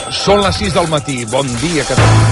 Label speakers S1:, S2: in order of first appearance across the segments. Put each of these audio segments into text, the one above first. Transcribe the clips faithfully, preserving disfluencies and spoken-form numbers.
S1: Són les sis del matí. Bon dia, Catalunya.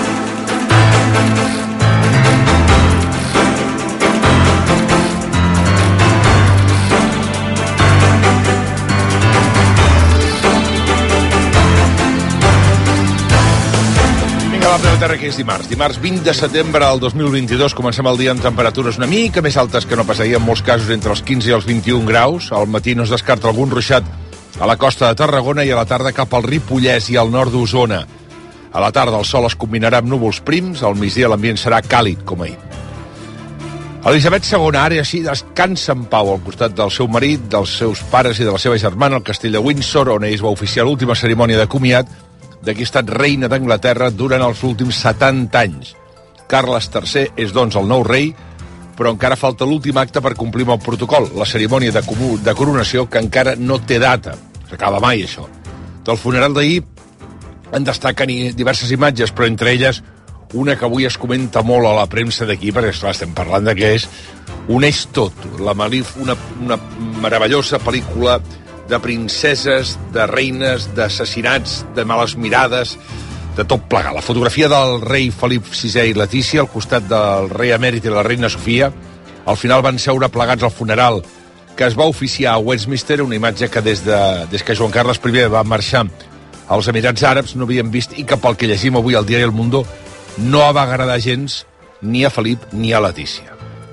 S1: Vinga, va, Plena Terra, que és dimarts. Dimarts vint de setembre del dos mil vint-i-dos. Comencem el dia amb temperatures una mica més altes que no pas ahir, en molts casos entre els quinze i els vint-i-un graus. Al matí no es descarta algun ruixat a la costa de Tarragona i a la tarda cap al Ripollès i al nord d'Osona. A la tarda el sol es combinarà amb núvols prims, al migdia l'ambient serà càlid, com ahir. Elisabet segona, ara així, descansa en pau al costat del seu marit, dels seus pares i de la seva germana al castell de Windsor, on ells va oficiar l'última cerimònia de comiat de qui ha estat reina d'Anglaterra durant els últims setanta anys. Carles tercer és, doncs, el nou rei, però encara falta l'últim acte per complir amb el protocol, la cerimònia de, comú, de coronació, que encara no té data. S'acaba mai, això. Del funeral d'ahir en destaquen diverses imatges, però entre elles una que avui es comenta molt a la premsa d'aquí, perquè esclar, estem parlant de què és, uneix tot. La Malif, una, una meravellosa pel·lícula de princeses, de reines, d'assassinats, de males mirades, de tot plegar. La fotografia del rei Felip sisè i Letícia al costat del rei emèrit i la reina Sofia. Al final van seure plegats al funeral que es va oficiar a Westminster, una imatge que des, de, des que Joan Carles primer va marxar als Emirats Àrabs no havíem vist i que pel que llegim avui al diari El Mundo no va agradar gens ni a Felip ni a Letícia.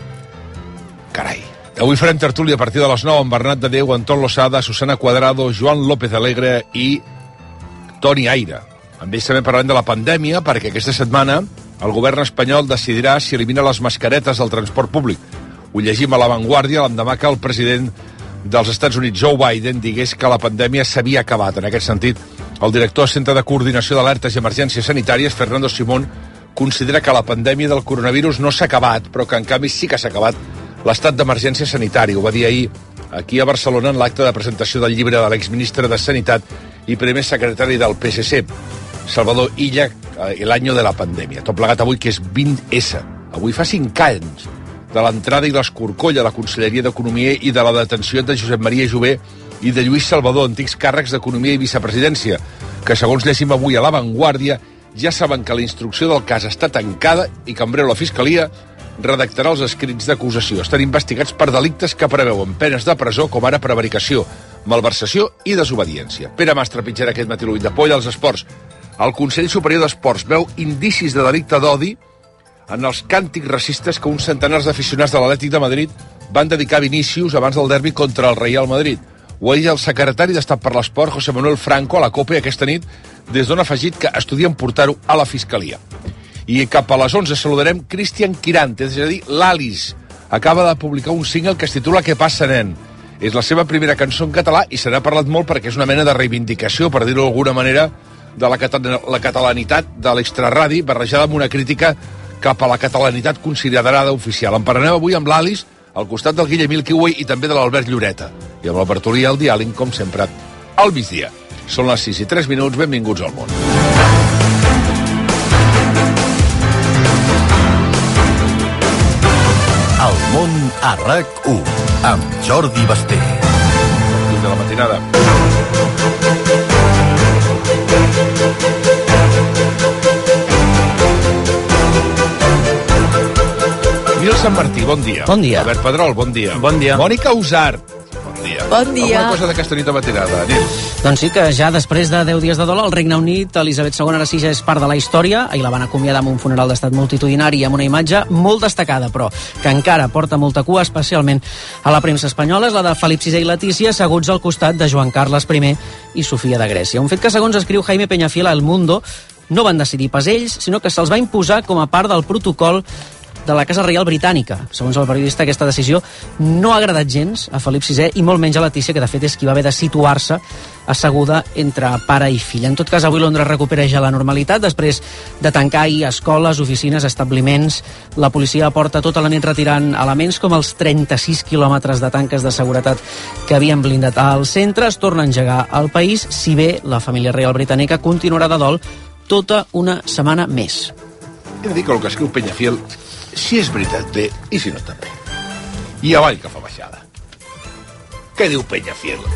S1: Carai. Avui farem tertúlia a partir de les nou amb Bernat de Déu, Anton Losada, Susana Cuadrado, Joan López Alegre i Toni Aire. Amb ells també parlem de la pandèmia, perquè aquesta setmana el govern espanyol decidirà si elimina les mascaretes del transport públic. Ho llegim a La Vanguardia l'endemà que el president dels Estats Units, Joe Biden, digués que la pandèmia s'havia acabat. En aquest sentit, el director del Centre de Coordinació d'Alertes i Emergències Sanitàries, Fernando Simón, considera que la pandèmia del coronavirus no s'ha acabat, però que en canvi sí que s'ha acabat l'estat d'emergència sanitari. Ho va dir ahir aquí a Barcelona en l'acte de presentació del llibre de l'exministre de Sanitat i primer secretari del P S C, Salvador Illa, l'any de la pandèmia. Tot plegat avui, que és vint essa. Avui fa cinc anys de l'entrada i l'escorcoll a la Conselleria d'Economia i de la detenció de Josep Maria Jové i de Lluís Salvador, antics càrrecs d'Economia i Vicepresidència, que, segons llegim avui a La Vanguardia, ja saben que la instrucció del cas està tancada i que en breu la Fiscalia redactarà els escrits d'acusació. Estan investigats per delictes que preveuen penes de presó, com ara prevaricació, malversació i desobediència. Pere Mas trepitjarà aquest matí l'ull de poll als esports. El Consell Superior d'Esports veu indicis de delicte d'odi en els càntics racistes que uns centenars d'aficionats de l'Atlètic de Madrid van dedicar a Vinícius abans del derbi contra el Real Madrid. Ho ha dit el secretari d'Estat per l'Esport, José Manuel Franco, a la COPE aquesta nit, des d'on ha afegit que estudien portar-ho a la Fiscalia. I cap a les onze saludarem Cristian Quirante, és a dir, l'Alice. Acaba de publicar un single que es titula Què passa, nen? És la seva primera cançó en català i se n'ha parlat molt perquè és una mena de reivindicació, per dir-ho d'alguna manera, de la, cata- la catalanitat de l'extraradi, barrejada amb una crítica cap a la catalanitat considerada oficial. En parlarem avui amb l'Alice, al costat del Guillem Milky i també de l'Albert Lloreta. I amb la Bertolí i el diàleg, com sempre, al migdia. Són les sis i tres minuts, benvinguts al món.
S2: El món a RAC u, amb Jordi Basté.
S1: De la matinada. Nil Sant Martí, bon dia.
S3: Bon dia.
S1: Albert Pedrol, bon dia.
S3: Bon dia.
S1: Mònica Usart, bon dia.
S4: Bon dia.
S1: Alguna cosa d'aquesta nit de matinada, Nil?
S3: Doncs sí que ja després de deu dies de dol al Regne Unit, Elisabet segona ara sí ja és part de la història. Ahir la van acomiadar amb un funeral d'estat multitudinari i amb una imatge molt destacada, però que encara porta molta cua, especialment a la premsa espanyola, és la de Felip sisè i Letícia asseguts al costat de Joan Carles primer i Sofia de Grècia. Un fet que, segons escriu Jaime Peñafiel a El Mundo, no van decidir pas ells, sinó que se'ls va imposar com a part del protocol de la Casa Reial Britànica. Segons el periodista, aquesta decisió no ha agradat gens a Felip sisè i molt menys a Letícia, que de fet és qui va haver de situar-se asseguda entre pare i filla. En tot cas, avui Londres recupera ja la normalitat després de tancar ahir escoles, oficines, establiments. La policia porta tota la nit retirant elements com els trenta-sis quilòmetres de tanques de seguretat que havien blindat al centre. Es torna a engegar al país, si bé la família reial britànica continuarà de dol tota una setmana més.
S1: He de dir que el que escriu Peñafiel, si és veritat bé i si no també. I avall que fa baixada. Què diu Peñafiel?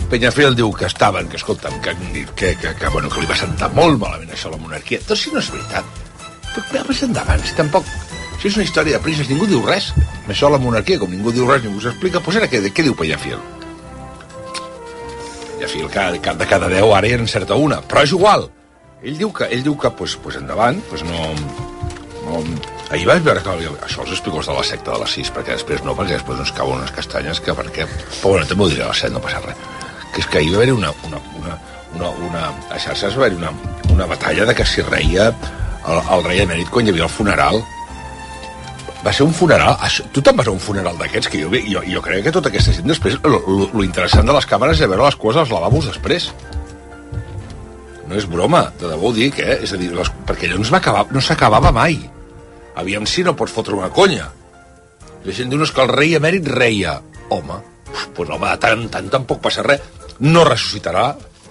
S1: Peñafiel diu que estaven, que escolta'm, que, que, que, que, bueno, que li va sentar molt malament això a la monarquia. Doncs si no és veritat, però més endavant, si tampoc... Si és una història de prises, ningú diu res. Això a la monarquia, com ningú diu res, ningú s'explica, doncs era què, què diu Peñafiel? Peñafiel, cada, de cada deu ara ja encerta una, però és igual. Ell diu que, ell diu que pues, pues endavant, pues no... no ahir vaig veure que això els explico de la secta de les sis, perquè després no, perquè després ens cauen unes castanyes que perquè... Però bueno, també ho diré a les set, no passa res. Que és que ahir va haver una... una, una, una, una a xarxes va haver una, una batalla de que si reia el, el rei emèrit quan hi havia el funeral. Va ser un funeral... Això, tu te'n vas a un funeral d'aquests que jo, jo, jo crec que tota aquesta gent després... Lo, lo, lo interessant de les càmeres és veure les coses als lavabos després. No és broma, de debò ho dic, eh? És a dir, les, perquè allò no, va acabar, no s'acabava mai. Aviam si no pots fotre una conya. La gent diu, no, és que el rei emèrit reia. Home, doncs home, de tant en tant tampoc passa res. No ressuscitarà.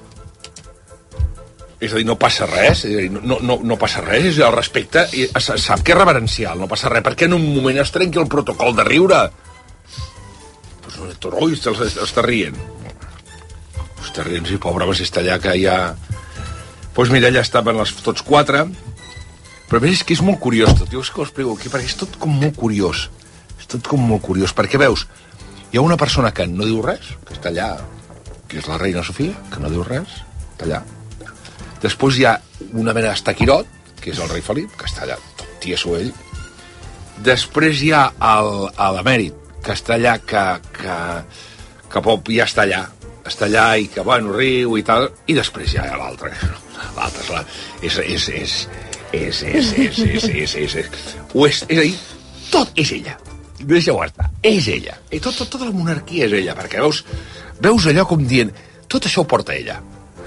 S1: És a dir, no passa res. És a dir, no, no, no passa res. És a dir, el respecte sap que és reverencial. No passa res. Perquè en un moment es trenqui el protocol de riure. Doncs no, Toroi està rient. Està rient, sí, pobre, si està allà que ja... Doncs mira, allà estaven les, tots quatre... Però a més és que és molt curiós tot. Jo és que ho explico aquí, perquè és tot com molt curiós. És tot com molt curiós, perquè veus, hi ha una persona que no diu res, que està allà, que és la reina Sofia, que no diu res, està allà. Després hi ha una mena d'estaquirot, que és el rei Felip, que està allà, tot tieso ell. Després hi ha l'emèrit, que està allà, que, que, que Pop ja està allà, està allà i que, bueno, riu i tal, i després hi ha l'altre. L'altre és la... És, és, és, És, és, és, és, és, és, és. O és, és a dir, tot és ella. Deixa-ho estar, és ella. I tot, tot, tota la monarquia és ella, perquè veus, veus allò com dient, tot això ho porta ella.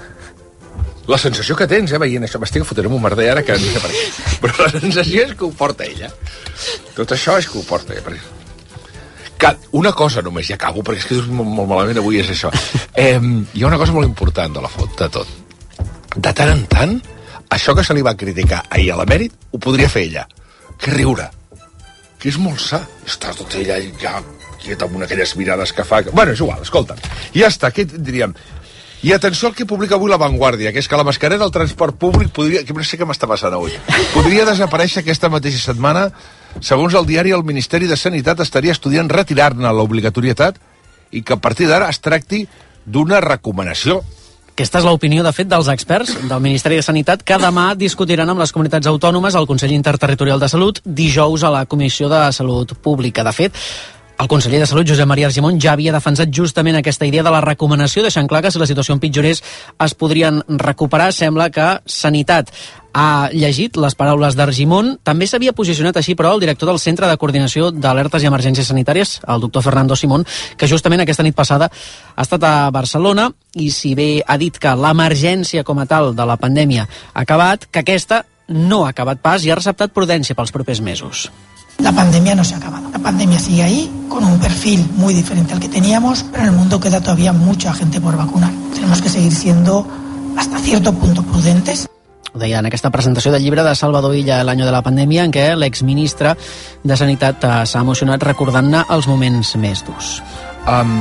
S1: La sensació que tens, eh, veient això, m'estic fotent un merder ara que no sé per què, però la sensació és que ho porta ella. Tot això és que ho porta ella. Que una cosa només, ja acabo, perquè és que dius molt, molt malament avui, és això. Eh, hi ha una cosa molt important de la foto, de tot. De tant en tant, això que se li va criticar ahir a l'emèrit, ho podria fer ella. Que riure. Que és molt sa. Està tot ella ja quieta amb una aquelles mirades que fa... Bueno, és igual, escolta. Ja està, què diríem? I atenció al que publica avui La Vanguardia, que és que la mascareta del transport públic podria... Que no sé què m'està passant avui. Podria desaparèixer aquesta mateixa setmana. Segons el diari, el Ministeri de Sanitat estaria estudiant retirar-ne l'obligatorietat i que a partir d'ara es tracti d'una recomanació.
S3: Aquesta és l'opinió, de fet, dels experts del Ministeri de Sanitat, que demà discutiran amb les comunitats autònomes al Consell Interterritorial de Salut, dijous a la Comissió de Salut Pública. De fet, el conseller de Salut, Josep Maria Argimon, ja havia defensat justament aquesta idea de la recomanació, deixant clar que si la situació empitjorés es podrien recuperar. Sembla que Sanitat ha llegit les paraules d'Argimon. També s'havia posicionat així, però, el director del Centre de Coordinació d'Alertes i Emergències Sanitàries, el doctor Fernando Simón, que justament aquesta nit passada ha estat a Barcelona i, si bé ha dit que l'emergència com a tal de la pandèmia ha acabat, que aquesta no ha acabat pas i ha receptat prudència pels propers mesos.
S4: La pandemia no se ha acabado. La pandemia sigue ahí, con un perfil muy diferente al que teníamos, pero en el mundo queda todavía mucha gente por vacunar. Tenemos que seguir siendo, hasta cierto punto, prudentes.
S3: Ho deia en aquesta presentació del llibre de Salvador Illa, l'any de la pandèmia, en què l'exministre de Sanitat s'ha emocionat recordant-ne els moments més durs.
S1: Um,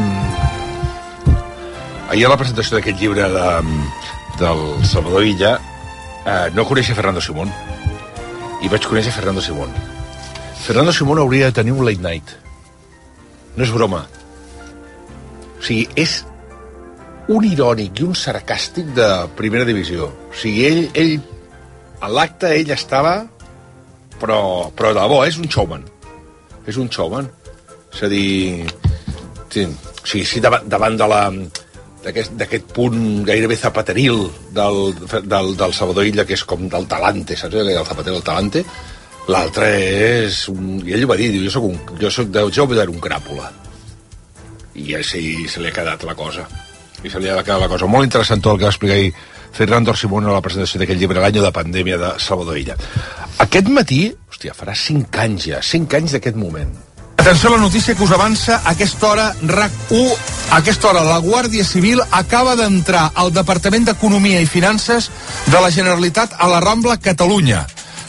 S1: ahir a la presentació d'aquest llibre de, del Salvador Illa eh, no coneixia Fernando Simón i vaig conèixer Fernando Simón. Fernando Simón hauria de tenir un late night. No és broma. O sigui, és un irònic i un sarcàstic de primera divisió. O sigui, ell, ell a l'acte ell estava, però, però de bo, és un showman. És un showman. És a dir, sí, o sigui, sí, davant, davant de la d'aquest punt gairebé zapateril del, del, del Salvador Illa, que és com del talante, saps? El zapater del talante. L'altre és... Un, i ell va dir, diu, jo soc un, jo soc de, jo vull dar un cràpula. I així se li ha quedat la cosa. I se li ha quedat la cosa. Molt interessant tot el que va explicar ahir Fernando Simón a la presentació d'aquest llibre, l'any de pandèmia de Salvador Illa. Aquest matí, hòstia, farà cinc anys ja, cinc anys d'aquest moment. Atenció a la notícia que us avança a aquesta hora RAC u. A aquesta hora la Guàrdia Civil acaba d'entrar al Departament d'Economia i Finances de la Generalitat a la Rambla, Catalunya,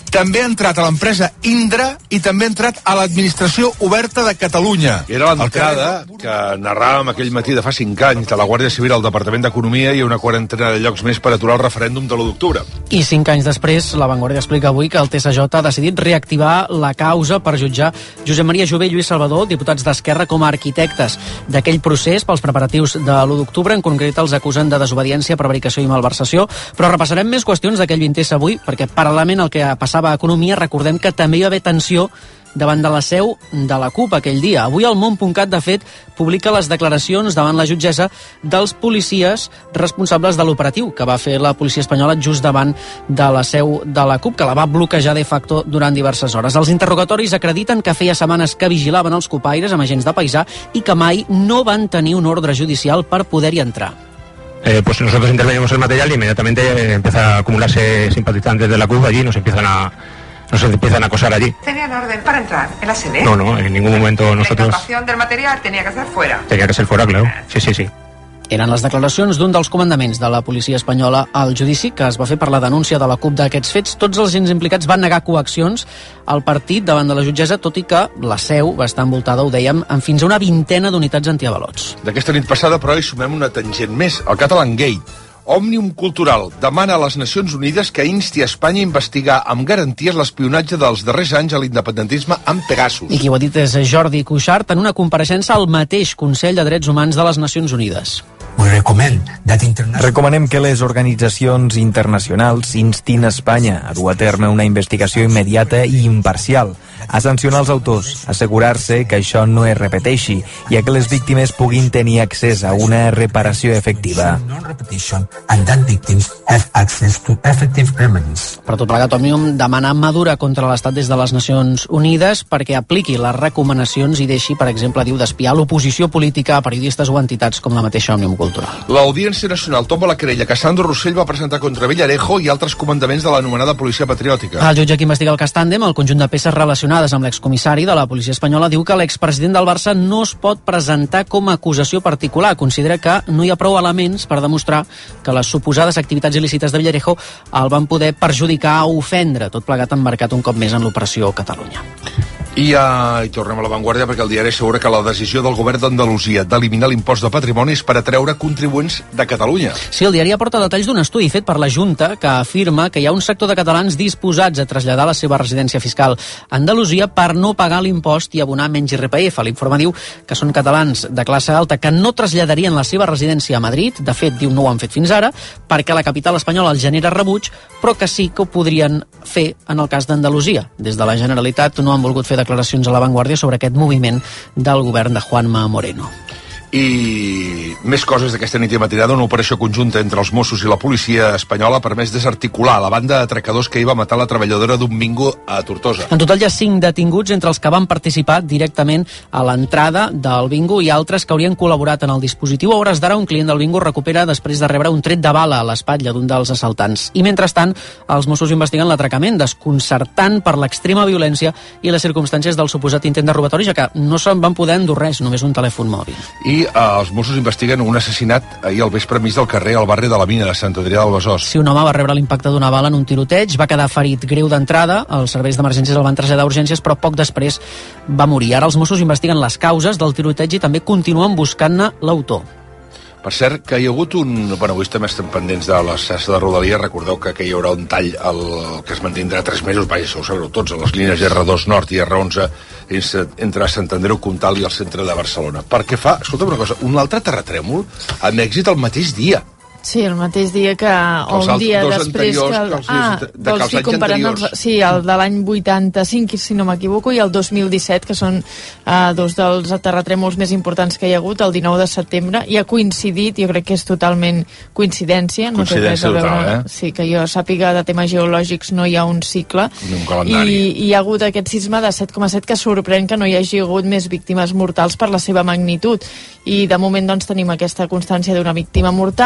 S5: també ha entrat a l'empresa Indra i també ha entrat a l'Administració Oberta de Catalunya.
S1: Era l'entrada que narràvem aquell matí de fa cinc anys de la Guàrdia Civil al Departament d'Economia i una quarantena de llocs més per aturar el referèndum de l'u d'octubre.
S3: I cinc anys després, La Vanguardia explica avui que el T S J ha decidit reactivar la causa per jutjar Josep Maria Jové i Lluís Salvador, diputats d'Esquerra, com a arquitectes d'aquell procés pels preparatius de l'u d'octubre. En concret, els acusen de desobediència, prevaricació i malversació. Però repassarem més qüestions d'aquell vint S avui, perquè paral·lelament al que passava a Economia, recordem que també hi va haver tensió davant de la seu de la CUP aquell dia. Avui el món punt cat, de fet, publica les declaracions davant la jutgessa dels policies responsables de l'operatiu que va fer la policia espanyola just davant de la seu de la CUP, que la va bloquejar de facto durant diverses hores. Els interrogatoris acrediten que feia setmanes que vigilaven els cupaires amb agents de paisà i que mai no van tenir un ordre judicial per poder-hi entrar.
S6: Eh, pues nosotros intervenimos el material y inmediatamente eh, empieza a acumularse simpatizantes de la CUP allí y nos empiezan a nos empiezan a acosar allí.
S7: ¿Tenían orden para entrar en la sede?
S6: No, no, en ningún momento nosotros...
S7: La incautación del material tenía que ser fuera.
S6: Tenía que ser fuera, claro. Sí, sí, sí.
S3: Eren les declaracions d'un dels comandaments de la policia espanyola al judici que es va fer per la denúncia de la CUP d'aquests fets. Tots els agents implicats van negar coaccions al partit davant de la jutgessa, tot i que la seu va estar envoltada, ho dèiem, amb fins a una vintena d'unitats antiavalots.
S1: D'aquesta nit passada, però, hi sumem una tangent més, el Catalan Gate. Òmnium Cultural demana a les Nacions Unides que insti a Espanya a investigar amb garanties l'espionatge dels darrers anys a l'independentisme amb Pegasus.
S3: I qui ho ha dit és Jordi Cuixart en una compareixença al mateix Consell de Drets Humans de les Nacions Unides.
S8: Recomanem que les organitzacions internacionals instin a Espanya a dur a terme una investigació immediata i imparcial, a sancionar els autors, assegurar-se que això no es repeteixi i a que les víctimes puguin tenir accés a una reparació efectiva.
S3: Per tot plegat, Òmnium demana Madura contra l'Estat des de les Nacions Unides perquè apliqui les recomanacions i deixi, per exemple, diu, d'espiar l'oposició política a periodistes o entitats com la mateixa Òmnium Cultural.
S1: L'Audiència Nacional tomba la querella que Sandro Rossell va presentar contra Villarejo i altres comandaments de l'anomenada Policia Patriòtica.
S3: El jutge que investiga el cas Tàndem, el conjunt de peces relacionades amb l'excomissari de la policia espanyola, diu que l'expresident del Barça no es pot presentar com a acusació particular. Considera que no hi ha prou elements per demostrar que les suposades activitats il·lícites de Villarejo el van poder perjudicar o ofendre, tot plegat emmarcat un cop més en l'operació Catalunya.
S1: I ja hi tornem a La Vanguardia perquè el diari assegura que la decisió del govern d'Andalusia d'eliminar l'impost de patrimoni és per atreure contribuents de Catalunya.
S3: Sí, el diari aporta detalls d'un estudi fet per la Junta que afirma que hi ha un sector de catalans disposats a traslladar la seva residència fiscal a Andalusia per no pagar l'impost i abonar menys I R P F. L'informe diu que són catalans de classe alta que no traslladarien la seva residència a Madrid, de fet, diu, no ho han fet fins ara, perquè la capital espanyola els genera rebuig, però que sí que ho podrien fer en el cas d'Andalusia. Des de la Generalitat no han volgut fer declaracions a La Vanguardia sobre aquest moviment del govern de Juanma Moreno.
S1: I més coses d'aquesta nit i matinada. Una operació conjunta entre els Mossos i la policia espanyola ha permès desarticular la banda d'atracadors que hi va matar la treballadora d'un bingo a Tortosa.
S3: En total hi ha cinc detinguts entre els que van participar directament a l'entrada del bingo i altres que haurien col·laborat en el dispositiu. A hores d'ara, un client del bingo recupera després de rebre un tret de bala a l'espatlla d'un dels assaltants. I mentrestant, els Mossos investiguen l'atracament, desconcertant per l'extrema violència i les circumstàncies del suposat intent de robatori, ja que no se'n van poder endur res, només un telèfon mòbil.
S1: I eh, els Mossos investiguen un assassinat ahir al vespre mig del carrer al barri de la Mina de Sant Adrià del Besòs.
S3: Sí, un home va rebre l'impacte d'una bala en un tiroteig, va quedar ferit greu d'entrada, els serveis d'emergències el van traslladar a urgències, però poc després va morir. Ara els Mossos investiguen les causes del tiroteig i també continuen buscant-ne l'autor.
S1: Per cert, que hi ha hagut un... Bueno, avui també estem pendents de la xarxa de Rodalia. Recordeu que, que hi haurà un tall el, que es mantindrà tres mesos, vaja, ho sabeu tots, a les línies erre dos Nord i erre onze entre Sant Andreu Comtal i el centre de Barcelona. Perquè fa, escolta una cosa, un altre terratrèmol amb èxit el mateix dia.
S9: Sí, el mateix dia que... o un dia després que... El,
S1: que els,
S9: ah,
S1: de, de
S9: vols dir comparant els, sí, el de l'any vuitanta-cinc, si no m'equivoco, i el dos mil disset, que són uh, dos dels terratrèmols més importants que hi ha hagut, el dinou de setembre, i ha coincidit, jo crec que és totalment coincidència. No
S1: Coincidència
S9: veure,
S1: total, eh?
S9: Sí, que jo sàpiga de temes geològics no hi ha un cicle.
S1: Un calendari.
S9: I, i hi ha hagut aquest sisme de set coma set que sorprèn que no hi hagi hagut més víctimes mortals per la seva magnitud. I de moment doncs tenim aquesta constància d'una víctima mortal. Hi ha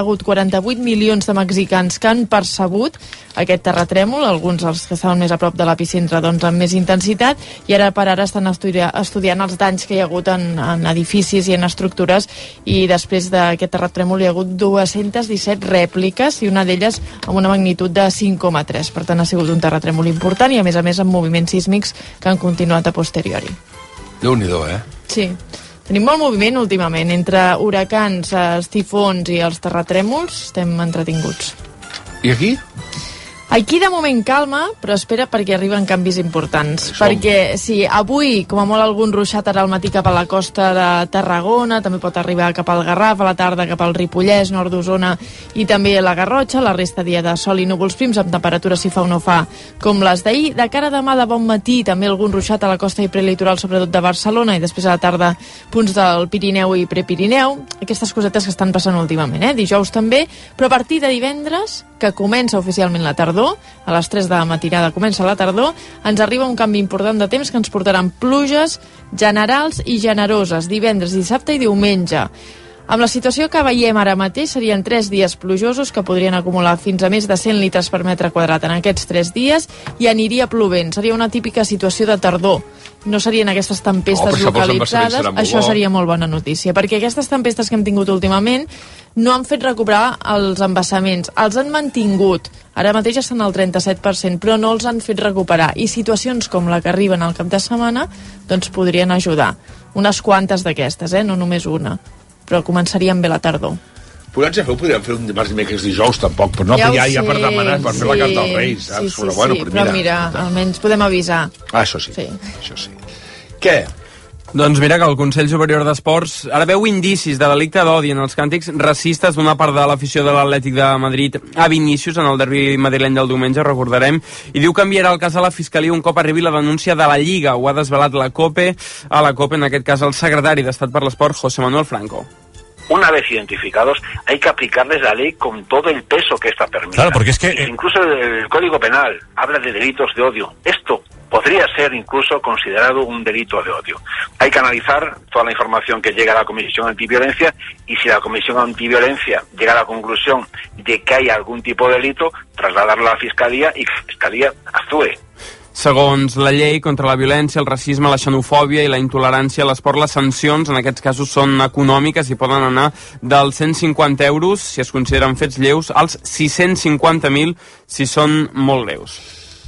S9: ha hagut quaranta-vuit milions de mexicans que han percebut aquest terratrèmol, alguns els que estaven més a prop de l'epicentre doncs, amb més intensitat, i ara per ara estan estudia, estudiant els danys que hi ha hagut en, en edificis i en estructures, i després d'aquest terratrèmol hi ha hagut dues-centes disset rèpliques i una d'elles amb una magnitud de cinc coma tres. Per tant, ha sigut un terratrèmol important i, a més a més, amb moviments sísmics que han continuat a posteriori.
S1: Déu-n'hi-do, eh?
S9: Sí. Tenim molt moviment últimament. Entre huracans, els tifons i els terratrèmols estem entretinguts.
S1: I aquí?
S9: Aquí de moment calma, però espera perquè arriben canvis importants. Som. Perquè sí, avui, com a molt algun ruixat ara al matí cap a la costa de Tarragona, també pot arribar cap al Garraf, a la tarda cap al Ripollès, nord d'Osona i també a la Garrotxa, la resta dia de sol i núvols prims, amb temperatures si fa o no fa com les d'ahir. De cara a demà de bon matí, també algun ruixat a la costa i prelitoral, sobretot de Barcelona, i després a la tarda punts del Pirineu i Prepirineu. Aquestes cosetes que estan passant últimament, eh? Dijous també, però a partir de divendres, que comença oficialment la tardor, a les tres de la matinada comença la tardor, ens arriba un canvi important de temps que ens portaran pluges generals i generoses divendres, dissabte i diumenge. Amb la situació que veiem ara mateix, serien tres dies plujosos que podrien acumular fins a més de cent litres per metre quadrat en aquests tres dies i aniria plovent. Seria una típica situació de tardor. No serien aquestes tempestes
S1: no,
S9: localitzades. Això seria molt bona notícia, perquè aquestes tempestes que hem tingut últimament no han fet recuperar els embassaments. Els han mantingut. Ara mateix estan al trenta-set per cent, però no els han fet recuperar. I situacions com la que arriben al cap de setmana doncs podrien ajudar. Unes quantes d'aquestes, eh? No només una. Però començaríem bé la tardor.
S1: Podríem fer, podríem fer un dimarts, dimecres, dijous, tampoc, però no, ja ja, ja per demanar, per sí, fer la carta als Reis, saps?
S9: Sí, sí,
S1: però, bueno,
S9: sí,
S1: però,
S9: mira,
S1: però
S9: mira, almenys podem avisar.
S1: Ah, això sí,
S9: sí.
S1: això sí. Què?
S10: Doncs mira que el Consell Superior d'Esports ara veu indicis de delicte d'odi en els càntics racistes d'una part de l'afició de l'Atlètic de Madrid a Vinícius en el derbi madrileny del diumenge, recordarem, i diu que enviarà el cas a la Fiscalia un cop arribi la denúncia de la Lliga. Ho ha desvelat la COPE, a la COPE, en aquest cas el secretari d'Estat per l'Esport, José Manuel Franco.
S11: Una vez identificados, hay que aplicarles la ley con todo el peso que esta permite.
S5: Claro, porque es que...
S11: Incluso el Código Penal habla de delitos de odio. Esto podría ser incluso considerado un delito de odio. Hay que analizar toda la información que llega a la Comisión Antiviolencia y si la Comisión Antiviolencia llega a la conclusión de que hay algún tipo de delito, trasladarlo a la Fiscalía y que la Fiscalía actúe.
S10: Segons la llei contra la violència, el racisme, la xenofòbia i la intolerància a l'esport, les sancions en aquests casos són econòmiques i poden anar dels cent cinquanta euros, si es consideren fets lleus, als sis-cents cinquanta mil si són molt greus.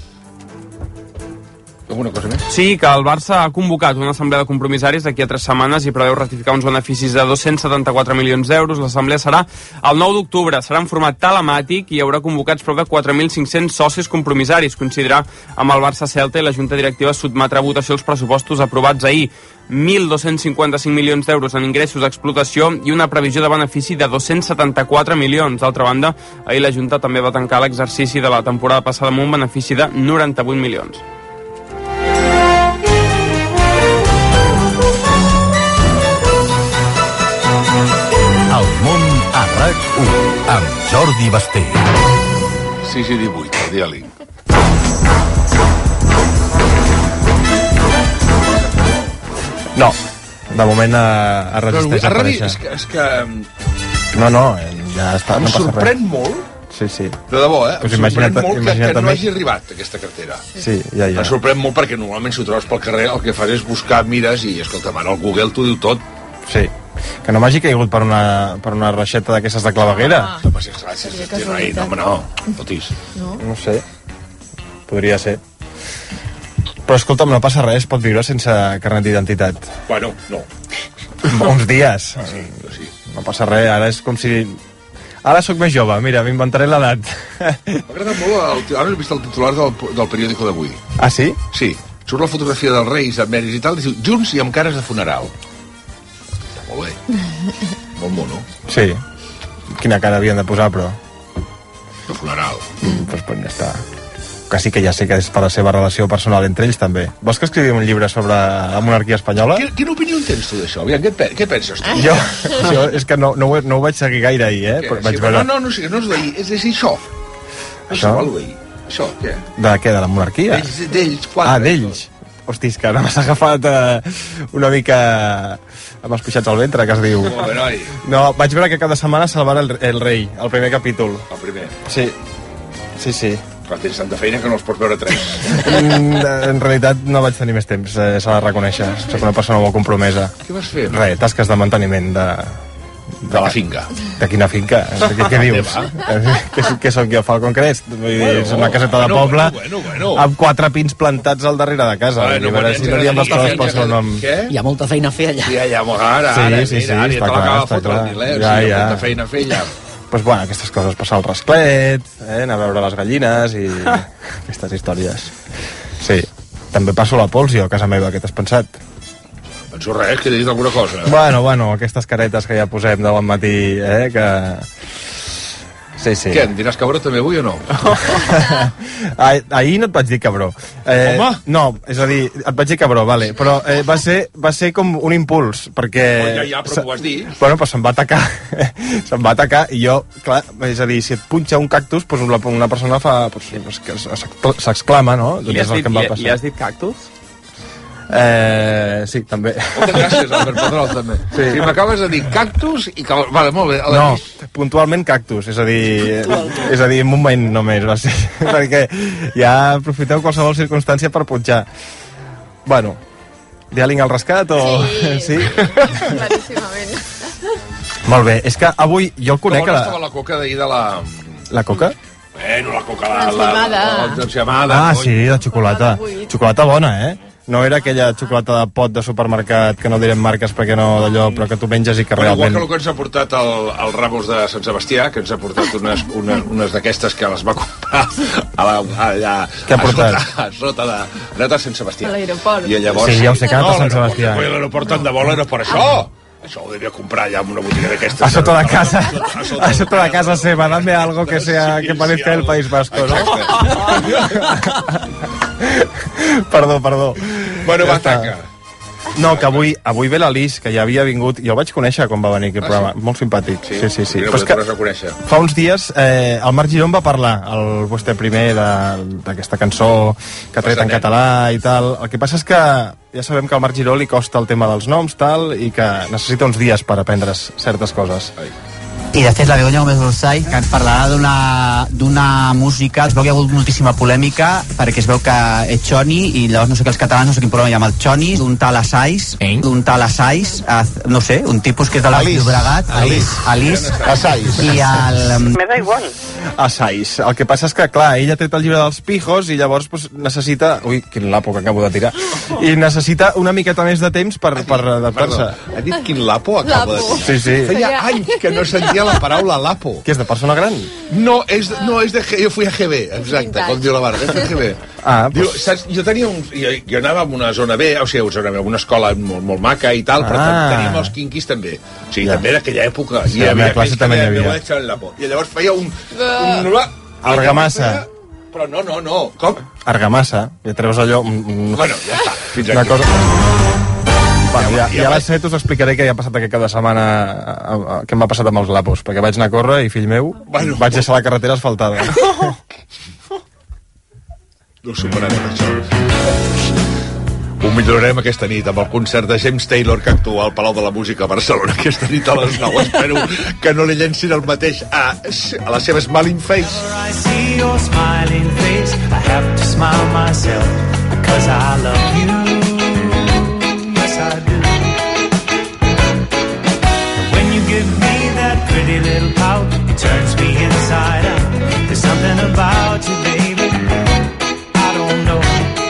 S1: Alguna cosa més?
S10: Sí, que el Barça ha convocat una assemblea de compromissaris d'aquí a tres setmanes i preveu ratificar uns beneficis de dos-cents setanta-quatre milions d'euros. L'assemblea serà el nou d'octubre, serà en format telemàtic i hi haurà convocats prop de quatre mil cinc-cents socis compromissaris. Coincidirà amb el Barça-Celta i la Junta Directiva sotmetrà a votació els pressupostos aprovats ahir. mil dos-cents cinquanta-cinc milions d'euros en ingressos d'explotació i una previsió de benefici de dos-cents setanta-quatre milions. D'altra banda, ahir la Junta també va tancar l'exercici de la temporada passada amb un benefici de noranta-vuit milions.
S2: El món a RAC u amb Jordi Basté.
S1: sis i divuit, el diàleg.
S12: No, de moment a, a resisteix a aparèixer.
S1: És que, és que...
S12: No, no, ja està,
S1: em
S12: no passa res.
S1: sorprèn molt,
S12: Sí, sí.
S1: de debò, eh?
S12: Pues
S1: em sorprèn molt que, que no
S12: també.
S1: hagi arribat aquesta cartera.
S12: Sí, ja, ja.
S1: Em sorprèn molt perquè normalment si ho trobes pel carrer el que fas és buscar, mires i, escolta, ara el Google t'ho diu tot.
S12: Sí. Que no m'hagi caigut per una, per una reixeta d'aquestes de claveguera.
S1: Ah. No passis gràcies, no, home, no, fotis.
S12: No. no sé. Podria ser. Però escolta'm, no passa res, pot viure sense carnet d'identitat.
S1: Bueno, no.
S12: Uns dies.
S1: Ah, sí, sí.
S12: No passa res, ara és com si... Ara sóc més jove, mira, m'inventaré l'edat.
S1: M'ha agradat molt, el, ara he vist el titular del, del periòdico d'avui.
S12: Ah, sí?
S1: Sí. Surt la fotografia dels Reis, emèrits i tal, i diu, junts i amb cares de funeral. Està molt bé. Molt mono.
S12: Sí. Quina cara havien de posar, però...
S1: De funeral.
S12: Mm, doncs pues ja està. Que sí que ja sé que és per la seva relació personal entre ells, també. Vols que escrivim un llibre sobre la monarquia espanyola?
S1: Quina, quina opinió en tens tu d'això? Aviam, què, pe què penses tu?
S12: Jo, jo és que no, no, ho, no ho vaig seguir gaire ahir, eh?
S1: Què?
S12: Vaig
S1: Sí,
S12: veure...
S1: No, no, no, sí, no és d'ahir, és, és això.
S12: Això?
S1: Això, això, què?
S12: De què? De la monarquia?
S1: D'ells, d'ells, quatre.
S12: Ah, d'ells. Hosti, és que ara m'has agafat eh, una mica amb els pixats al ventre, que es diu.
S1: Molt bé, noi.
S12: No, vaig veure que cada setmana salvar el, el rei, el primer capítol.
S1: El primer.
S12: Sí, sí, sí.
S1: Però tens tanta feina que no els pots veure tres.
S12: Mm, en realitat no vaig tenir més temps, eh, s'ha de reconèixer. Soc una persona molt compromesa.
S1: Què vas fer?
S12: Res, tasques de manteniment de...
S1: De la finca.
S12: De quina finca? Què, què dius? Què, què sóc jo, Falcon Crest? Vull dir,
S1: Bueno,
S12: és una caseta de
S1: bueno,
S12: poble
S1: bueno, bueno, bueno.
S12: amb quatre pins plantats al darrere de casa.
S1: Bueno,
S12: Vull dir, a veure
S1: bueno,
S12: si no diem les
S1: ja,
S12: coses
S1: ja,
S12: pel
S1: ja,
S12: seu nom.
S1: Què?
S3: Hi ha molta feina a fer allà.
S1: Sí, ja, ja, ara,
S12: Sí,
S1: ara,
S12: sí, sí,
S1: mira, ara,
S12: està
S1: ja te
S12: clar,
S1: l'acaba de
S12: està
S1: fotre
S12: clar.
S1: el Miler,
S12: Ja,
S1: sí,
S12: ja.
S1: molta feina a fer allà.
S12: Pues bueno, aquestes coses, passar el rasclet, eh, anar a veure les gallines i aquestes històries. Sí, també passo la pols jo a casa meva, què t'has pensat?
S1: Penso res, que he dit alguna cosa.
S12: Bueno, bueno, aquestes caretes que ja posem de bon matí, eh, que... Sí, sí.
S1: Què, em diràs cabró també avui o no?
S12: Ah, ahir no et vaig dir cabró. Eh,
S1: Home!
S12: No, és a dir, et vaig dir cabró, vale, però eh, va, ser, va ser com un impuls, perquè...
S1: Oh, ja, ja, però m'ho vas dir.
S12: Bueno, però se'm va atacar, se'm va atacar, i jo, clar, és a dir, si et punxa un cactus, doncs una, una persona fa, doncs, que s'exclama, no?
S10: Li has, dit, li, li has dit cactus?
S12: Eh, sí, també.
S1: Moltes gràcies, Albert Pedrol, també. Sí. Si m'acabes de dir cactus i... Cal... Vale, molt bé. A la
S12: No,
S1: llista.
S12: puntualment cactus, és a dir, és a dir, un moment només va ser, perquè ja aprofiteu qualsevol circumstància per punxar. Bueno, diàling al rescat o...
S9: Sí,
S12: sí?
S9: claríssimament.
S12: Molt bé, és que avui jo el
S1: Com
S12: conec...
S1: on
S12: La...
S1: estava la coca d'ahir de la...
S12: la coca?
S1: Bueno, la coca... La, la,
S9: L'enciamada.
S1: la, l'enciamada.
S12: Ah, sí, la xocolata. Xocolata bona, eh? No era aquella xocolata de pot de supermercat, que no direm marques perquè no d'allò, però que tu menges i que
S1: Bueno, igual
S12: realment...
S1: que el que ens ha portat el, el Ramos de Sant Sebastià, que ens ha portat unes, una, unes d'aquestes que les va comprar a la, allà...
S12: Què ha portat?
S1: A sota, a sota de... Ha anat a Sant Sebastià.
S9: A l'aeroport.
S1: I llavors...
S12: Sí, ja ho sé, que ha anat a Sant
S1: l'aeroport,
S12: Sebastià.
S1: que l'aeroport tant de vol era per això. Això ho devia comprar allà en una botiga d'aquestes.
S12: A sota de casa,
S1: A sota,
S12: a sota de casa seva, dame algo que sea, que parezca el País Vasco, ¿no? Perdó, perdó.
S1: Bueno, va,
S12: Ja està.
S1: tanca.
S12: No, que avui, avui ve l'Alice, que ja havia vingut, jo el vaig conèixer quan va venir aquí al
S1: Ah,
S12: programa,
S1: sí?
S12: molt simpàtic. Sí, sí, sí. sí.
S1: Mira,
S12: Però és
S1: que...
S12: que
S1: a conèixer.
S12: fa uns dies eh, el Marc Girón va parlar, el vostre primer de- d'aquesta cançó que ha tret en
S1: Passanet.
S12: català i tal. El que passa és que ja sabem que al Marc Giró li costa el tema dels noms tal, i que necessita uns dies per aprendre's certes coses.
S1: Ai.
S13: I de fet la Begoña Gómez Dolçai, que ens parlarà d'una d'una música, es veu que hi ha hagut moltíssima polèmica perquè es veu que és Choni i llavors no sé que els catalans no sé quin problema hi ha amb el Choni, d'un tal Assais eh? d'un tal Assais, no sé, un tipus que és de la Llobregat, Alice, Alice,
S12: Assais.
S13: i el...
S7: Me da igual.
S12: Assais. El que passa és que, clar, ell ha tret el llibre dels pijos i llavors pues, necessita... Ui, quin lapo que acabo de tirar. I necessita una miqueta més de temps per, per adaptar-se.
S1: Ha dit quin lapo acaba de
S9: Lapo.
S1: dir.
S12: Sí, sí.
S1: Feia anys que no sentia la paraula lapo.
S12: Què és, de persona gran?
S1: No, és, no, és de... G- Jo fui a G B, exacte, com diu la Mare. És de G B.
S12: Ah,
S1: Diu,
S12: pues...
S1: saps, jo tenia un... Jo, jo anava a una zona B, o sigui, una, zona B, una escola molt, molt maca i tal, però
S12: Ah.
S1: teníem els quinquis també. O sigui,
S12: Ja.
S1: també d'aquella època.
S12: Sí, a la meva classe també n'hi havia.
S1: I llavors feia un... un
S12: Argamassa.
S1: Però no, no, no. Com?
S12: Argamassa. Ja treus allò... Un, un...
S1: Bueno, ja està. Fins
S12: Una
S1: aquí.
S12: cosa... Bueno, ja,
S1: Ja
S12: ja a
S1: vaig-
S12: les set us explicaré què ha passat aquest cap de setmana, a- a- què m'ha passat amb els lapos, perquè vaig anar a córrer i, fill meu,
S1: Bueno.
S12: vaig deixar la carretera asfaltada.
S1: No ho superarem, això. Ho millorarem aquesta nit amb el concert de James Taylor que actua al Palau de la Música a Barcelona aquesta nit a les nou. Espero que no li llencin el mateix a, a la seva smiling face.
S14: I see your smiling face, I have to smile myself because I love you. Yes, I do. And when you give me that pretty little pout, it turns me inside out. There's something about you, baby, I don't know.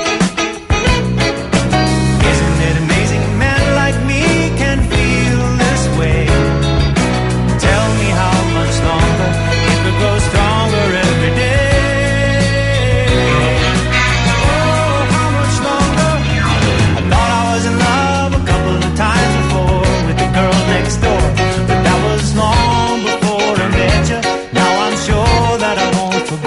S14: Isn't it amazing a man like me can feel this way? Tell me how much longer it will grow stronger every day. Oh, how much longer? I thought I was in love a couple of times before with the girl next door, but that was long before I met you. Now I'm sure that I won't forget.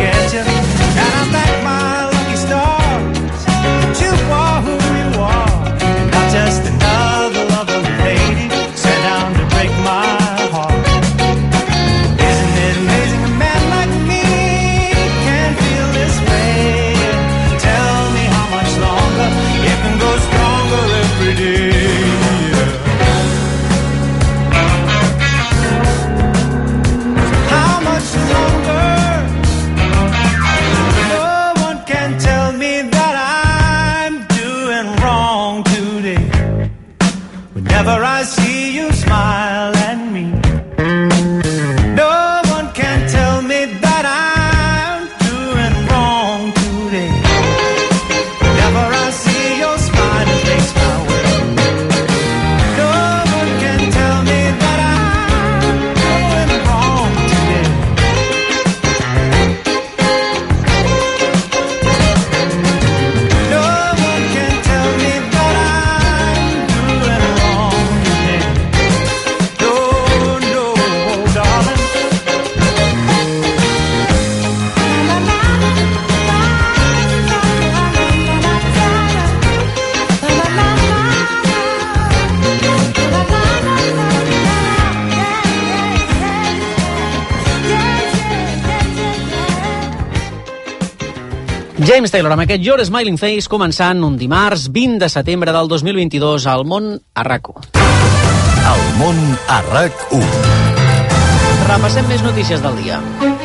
S3: James Taylor, amb aquest Your Smiling Face, començant un dimarts vint de setembre del dos mil vint-i-dos al Món a RAC u.
S2: El Món a RAC u.
S3: Repassem més notícies del dia.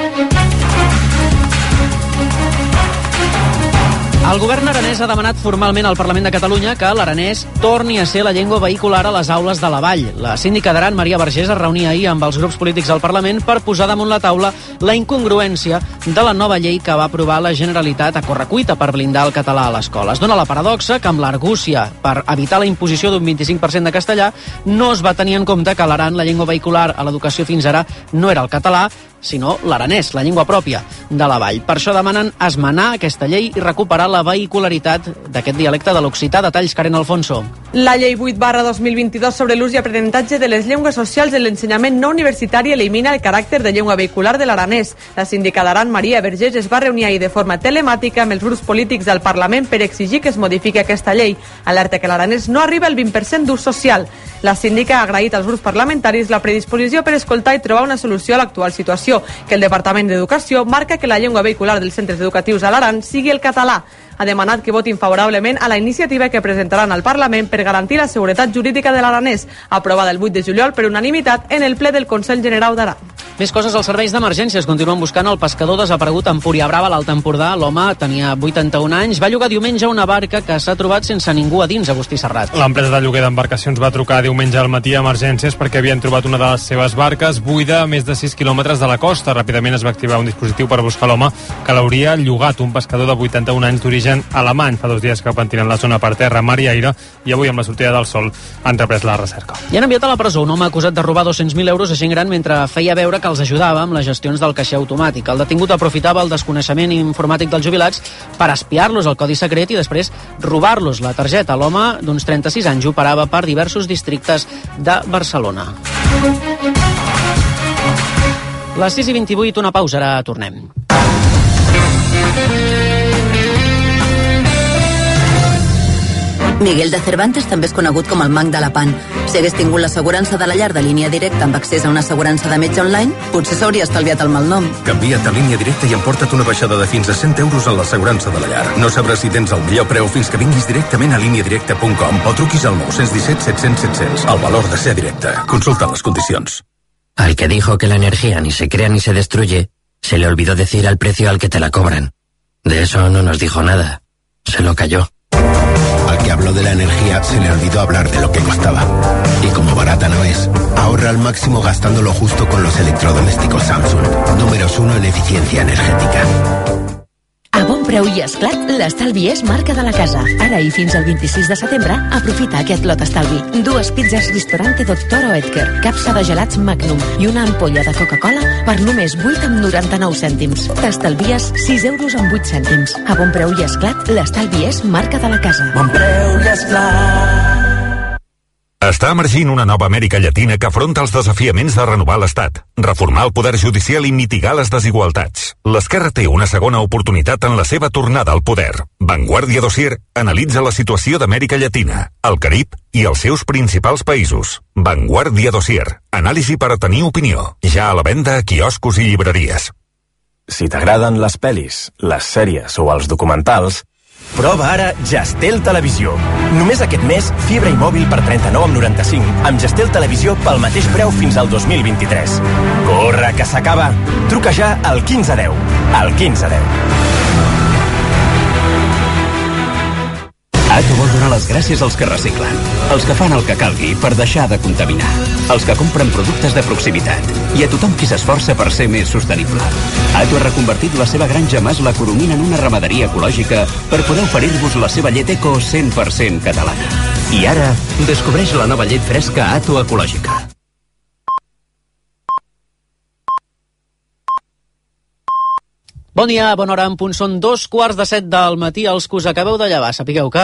S3: El govern aranès ha demanat formalment al Parlament de Catalunya que l'aranès torni a ser la llengua vehicular a les aules de la Vall. La síndica d'Aran, Maria Vergés, es reunia ahir amb els grups polítics al Parlament per posar damunt la taula la incongruència de la nova llei que va aprovar la Generalitat a correcuita per blindar el català a l'escola. Es dona la paradoxa que amb l'argúcia per evitar la imposició d'un vint-i-cinc per cent de castellà no es va tenir en compte que a l'Aran la llengua vehicular a l'educació fins ara no era el català, sinó l'aranès, la llengua pròpia de la Vall. Per això demanen esmenar aquesta llei i recuperar la vehicularitat d'aquest dialecte de l'occità. Detalls, Karen Alfonso.
S15: La llei vuit barra dos mil vint-i-dos sobre l'ús i aprenentatge de les llengües socials en l'ensenyament no universitari elimina el caràcter de llengua vehicular de l'aranès. La síndica d'Aran, Maria Vergés, es va reunir ahir de forma telemàtica amb els grups polítics del Parlament per exigir que es modifiqui aquesta llei. Alerta que l'aranès no arriba al vint per cent d'ús social. La síndica ha agraït als grups parlamentaris la predisposició per escoltar i trobar una solució a l'actual situació, que el Departament d'Educació marca que la llengua vehicular dels centres educatius a l'Aran sigui el català. Ha demanat que votin favorablement a la iniciativa que presentaran al Parlament per garantir la seguretat jurídica de l'aranès, aprovada el vuit de juliol per unanimitat en el ple del Consell General d'Aran.
S3: Més coses als serveis d'emergències. Continuen buscant el pescador desaparegut a Empúria Brava, a l'Alt Empordà. L'home tenia vuitanta-un anys, va llogar diumenge una barca que s'ha trobat sense ningú a dins, Agustí Serrat.
S16: L'empresa de lloguer d'embarcacions va trucar diumenge al matí a emergències perquè havien trobat una de les seves barques buida a més de sis quilòmetres de la costa. Ràpidament es va activar un dispositiu per buscar l'home que l'hauria llogat, un pescador de vuitanta-un anys d'origen alemany. Fa dos dies que pentinen la zona per terra, mar i aire, i avui amb la sortida del sol han reprès la recerca.
S3: I han enviat a la presó un home acusat de robar dos-cents mil euros a gent gran mentre feia veure que els ajudava amb les gestions del caixer automàtic. El detingut aprofitava el desconeixement informàtic dels jubilats per espiar-los el codi secret i després robar-los la targeta. L'home, d'uns trenta-sis anys, operava per diversos districtes de Barcelona. Les sis i vint-i-vuit, una pausa, ara tornem.
S17: Miguel de Cervantes també és conegut com el mag de la Pan. Si hagués tingut l'assegurança de la llar de línia directa amb accés a una assegurança de metge online, potser s'hauria estalviat el malnom.
S18: Canvia't a línia directa i emporta't una baixada de fins a cent euros en l'assegurança de la llar. No sabràs si tens el millor preu fins que vinguis directament a línia directa punt com o truquis al nou cents disset set cents set cents. El valor de ser directe. Consulta les condicions.
S19: Al que dijo que la energía ni se crea ni se destruye, se le olvidó decir al precio al que te la cobran. De eso no nos dijo nada. Se lo cayó.
S20: Al que habló de la energía se le olvidó hablar de lo que costaba. Y como barata no es, ahorra al máximo gastando lo justo con los electrodomésticos Samsung. Números uno en eficiencia energética.
S21: A bon preu i esclat, l'estalvi és marca de la casa. Ara i fins al vint-i-sis de setembre, aprofita aquest lot estalvi. Dues pizzas Ristorante Doctor Oetker, capsa de gelats Magnum i una ampolla de Coca-Cola per només vuit amb noranta-nou cèntims. T'estalvies sis euros amb vuit cèntims. A bon preu i esclat, l'estalvi és marca de la casa.
S14: Bon preu i esclat.
S22: Està emergint una nova Amèrica Llatina que afronta els desafiaments de renovar l'Estat, reformar el poder judicial i mitigar les desigualtats. L'esquerra té una segona oportunitat en la seva tornada al poder. Vanguardia Dossier analitza la situació d'Amèrica Llatina, el Carib i els seus principals països. Vanguardia Dossier, anàlisi per a tenir opinió. Ja a la venda a quioscos i llibreries.
S23: Si t'agraden les pel·lis, les sèries o els documentals, prova ara Gestel Televisió. Només aquest mes, fibra i mòbil per trenta-nou amb noranta-cinc, amb Gestel Televisió pel mateix preu fins al dos mil vint-i-tres. Corre, que s'acaba! Truca ja al quinze deu. Al quinze deu.
S24: Ato vol donar les gràcies als que reciclen, als que fan el que calgui per deixar de contaminar, als que compren productes de proximitat i a tothom qui s'esforça per ser més sostenible. Ato ha reconvertit la seva granja Mas la Coromina en una ramaderia ecològica per poder oferir-vos la seva llet eco cent per cent catalana. I ara, descobreix la nova llet fresca Ato Ecològica.
S3: Bon dia, bona hora, en punt. Són dos quarts de set del matí. Els que us acabeu de llevar, sapigueu que...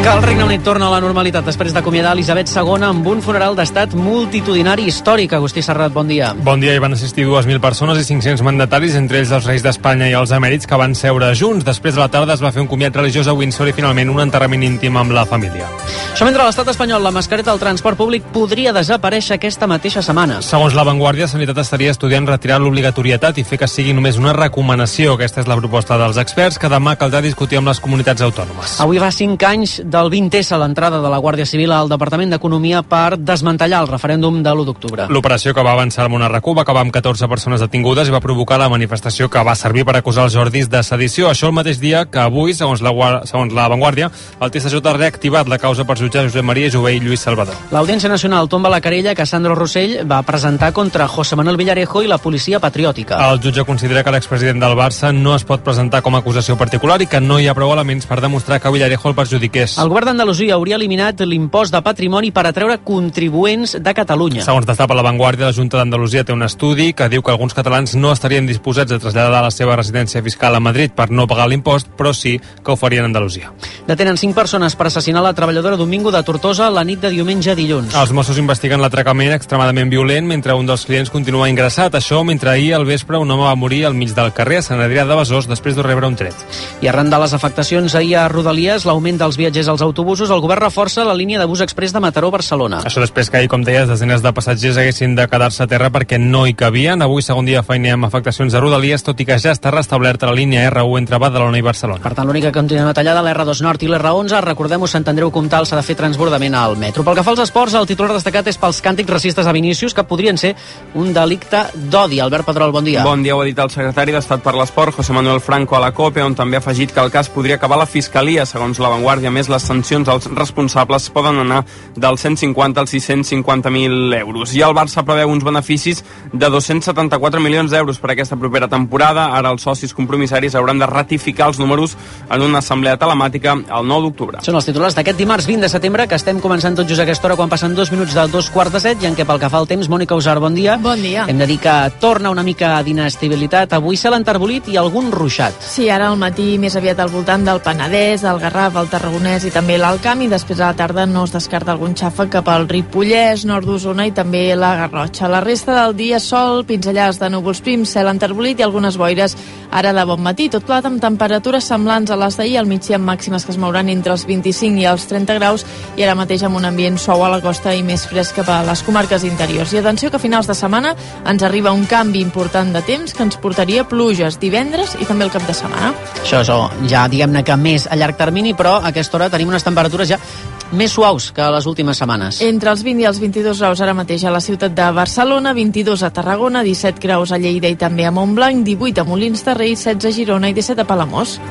S3: El Regne Unit torna a la normalitat després d'acomiadar Elisabet segona amb un funeral d'estat multitudinari històric. Agustí Serrat, bon dia.
S16: Bon dia, hi van assistir dues mil persones i cinc-cents mandataris, entre ells els reis d'Espanya i els emèrits, que van seure junts. Després de la tarda es va fer un comiat religiós a Windsor i finalment un enterrament íntim amb la família.
S3: Això mentre a l'estat espanyol la mascareta al transport públic podria desaparèixer aquesta mateixa setmana.
S16: Segons La Vanguardia, Sanitat estaria estudiant retirar l'obligatorietat i fer que sigui només una recomanació. Aquesta és la proposta dels experts, que demà caldrà discutir amb les comunitats autònomes.
S3: Avui va cinc anys del vint essa, l'entrada de la Guàrdia Civil al Departament d'Economia per desmantellar el referèndum de l'u d'octubre.
S16: L'operació, que va avançar amb una RAC1, va acabar amb catorze persones detingudes i va provocar la manifestació que va servir per acusar els Jordis de sedició. Això el mateix dia que avui, segons la, segons la Vanguardia, el T S J ha reactivat la causa per jutjar Josep Maria Jové i Lluís Salvador.
S3: L'Audiència Nacional tomba la querella que Sandro Rossell va presentar contra José Manuel Villarejo i la policia patriòtica.
S16: El jutge considera que l'expresident del Barça no es pot presentar com a acusació particular i que no hi ha prou elements per demostrar que Villarejo el perjudiqués.
S3: El govern d'Andalusia hauria eliminat l'impost de patrimoni per atreure contribuents de Catalunya.
S16: Segons destapa La Vanguardia, la Junta d'Andalusia té un estudi que diu que alguns catalans no estarien disposats a traslladar la seva residència fiscal a Madrid per no pagar l'impost, però sí que ho farien a Andalusia.
S3: Detenen cinc persones per assassinar la treballadora Domingo de Tortosa la nit de diumenge a dilluns.
S16: Els Mossos investiguen l'atracament extremadament violent mentre un dels clients continua ingressat. Això mentre ahir al vespre un home va morir al mig del carrer a Sant Adrià de Besòs després de rebre un tret.
S3: I arran de les afectacions ahir a Rodalies, l'augment dels viatgers als autobusos, el govern reforça la línia de bus express de Mataró-Barcelona.
S16: Això després que ahir, com deies, desenes de passatgers haguessin de quedar-se a terra perquè no hi cabien. Avui, segon dia feiner amb afectacions a Rodalies, tot i que ja està restablerta la línia R u entre Badalona i Barcelona.
S3: Per tant, l'única que continua tallada, l'R dos Nord i l'R onze. Recordem-ho, Sant Andreu Comtal s'ha de fer transbordament al metro. Pel que fa als esports, el titular destacat és pels càntics racistes a Vinícius, que podrien ser un delicte d'odi. Albert Pedrol, bon dia.
S10: Bon dia, ho ha dit el secretari d'Estat per l'Esport, José Manuel Franco, a la COPE, on també ha afegit que el cas podria acabar a la Fiscalia. Segons La Vanguardia, més les sancions als responsables poden anar dels cent cinquanta als sis-cents cinquanta mil euros. I el Barça preveu uns beneficis de dos-cents setanta-quatre milions d'euros per aquesta propera temporada. Ara els socis compromissaris hauran de ratificar els números en una assemblea telemàtica el nou d'octubre.
S3: Són els titulars d'aquest dimarts vint de setembre, que estem començant tot just a aquesta hora, quan passen dos minuts de dos quarts de set, i en què pel que fa al temps, Mònica Usar, bon dia.
S9: Bon dia.
S3: Hem de dir que torna una mica d'inestabilitat. Avui cel enterbolit i algun ruixat.
S9: Sí, ara al matí més aviat al voltant del Penedès, el Garraf, el Tarragonès i també l'Alt Camp, i després a la tarda no es descarta algun xàfec cap al Ripollès, nord d'Osona i també la Garrotxa. La resta del dia sol, pinzellades de núvols prims, cel enterbolit i algunes boires ara de bon matí. Tot plat amb temperatures semblants a les d'ahir, al migdia amb màximes que es mouran entre els vint-i-cinc i els trenta graus, i ara mateix amb un ambient suau a la costa i més fresc cap a les comarques interiors. I atenció que a finals de setmana ens arriba un canvi important de temps que ens portaria pluges divendres i també el cap de setmana.
S3: Això, això ja diguem-ne que més a llarg termini, però a aquesta hora tenim unes temperatures ja més suaus que les últimes setmanes.
S9: Entre els vint i els vint-i-dos graus ara mateix a la ciutat de Barcelona, vint-i-dos a Tarragona, disset graus a Lleida i també a Montblanc, divuit a Molins de Rei, setze a Girona i disset a Palamós.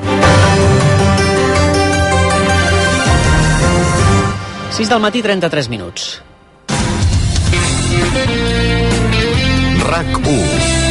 S3: sis del matí, trenta-tres minuts.
S2: RAC u.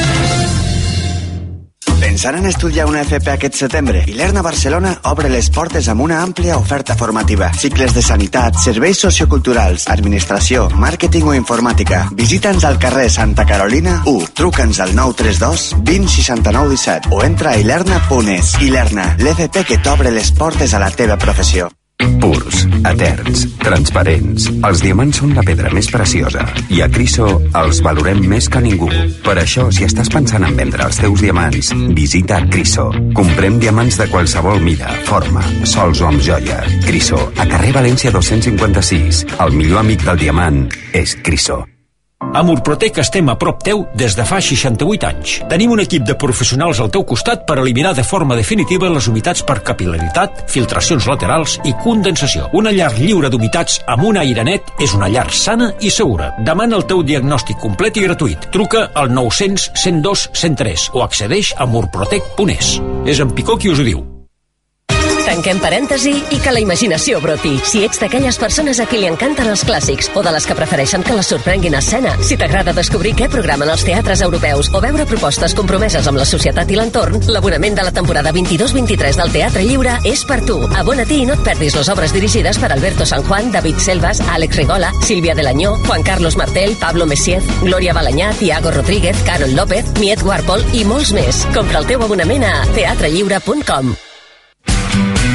S4: Pensant en estudiar una F P aquest setembre? Ilerna Barcelona obre les portes amb una àmplia oferta formativa. Cicles de sanitat, serveis socioculturals, administració, màrqueting o informàtica. Visita'ns al carrer Santa Carolina u. Truca'ns al nou tres dos vint seixanta-nou disset o entra a ilerna punt es. Ilerna, l'F P que t'obre les portes a la teva professió.
S5: Purs, eterns, transparents. Els diamants són la pedra més preciosa i a Criso els valorem més que ningú. Per això, si estàs pensant en vendre els teus diamants, visita Criso. Comprem diamants de qualsevol mida, forma, sols o amb joia. Criso, a carrer València dos-cents cinquanta-sis. El millor amic del diamant és Criso.
S6: A Murprotec estem a prop teu des de fa seixanta-vuit anys. Tenim un equip de professionals al teu costat per eliminar de forma definitiva les humitats per capil·laritat, filtracions laterals i condensació. Una llar lliure d'humitats amb un aire net és una llar sana i segura. Demana el teu diagnòstic complet i gratuït. Truca al nou-cents cent dos cent tres o accedeix a murprotec punt es. És en Picó qui us ho diu.
S21: Tanquem parèntesi i que la imaginació broti. Si ets d'aquelles persones a qui li encanten els clàssics o de les que prefereixen que les sorprenguin a escena, si t'agrada descobrir què programen els teatres europeus o veure propostes compromeses amb la societat i l'entorn, l'abonament de la temporada vint-i-dos vint-i-tres del Teatre Lliure és per tu. Abona-t'hi i no et perdis les obres dirigides per Alberto San Juan, David Selvas, Àlex Rigola, Sílvia Delanyó, Juan Carlos Martel, Pablo Messiez, Gloria Balanyà, Tiago Rodríguez, Carol López, Miet Warpol i molts més. Compra el teu abonament a teatre lliure punt com.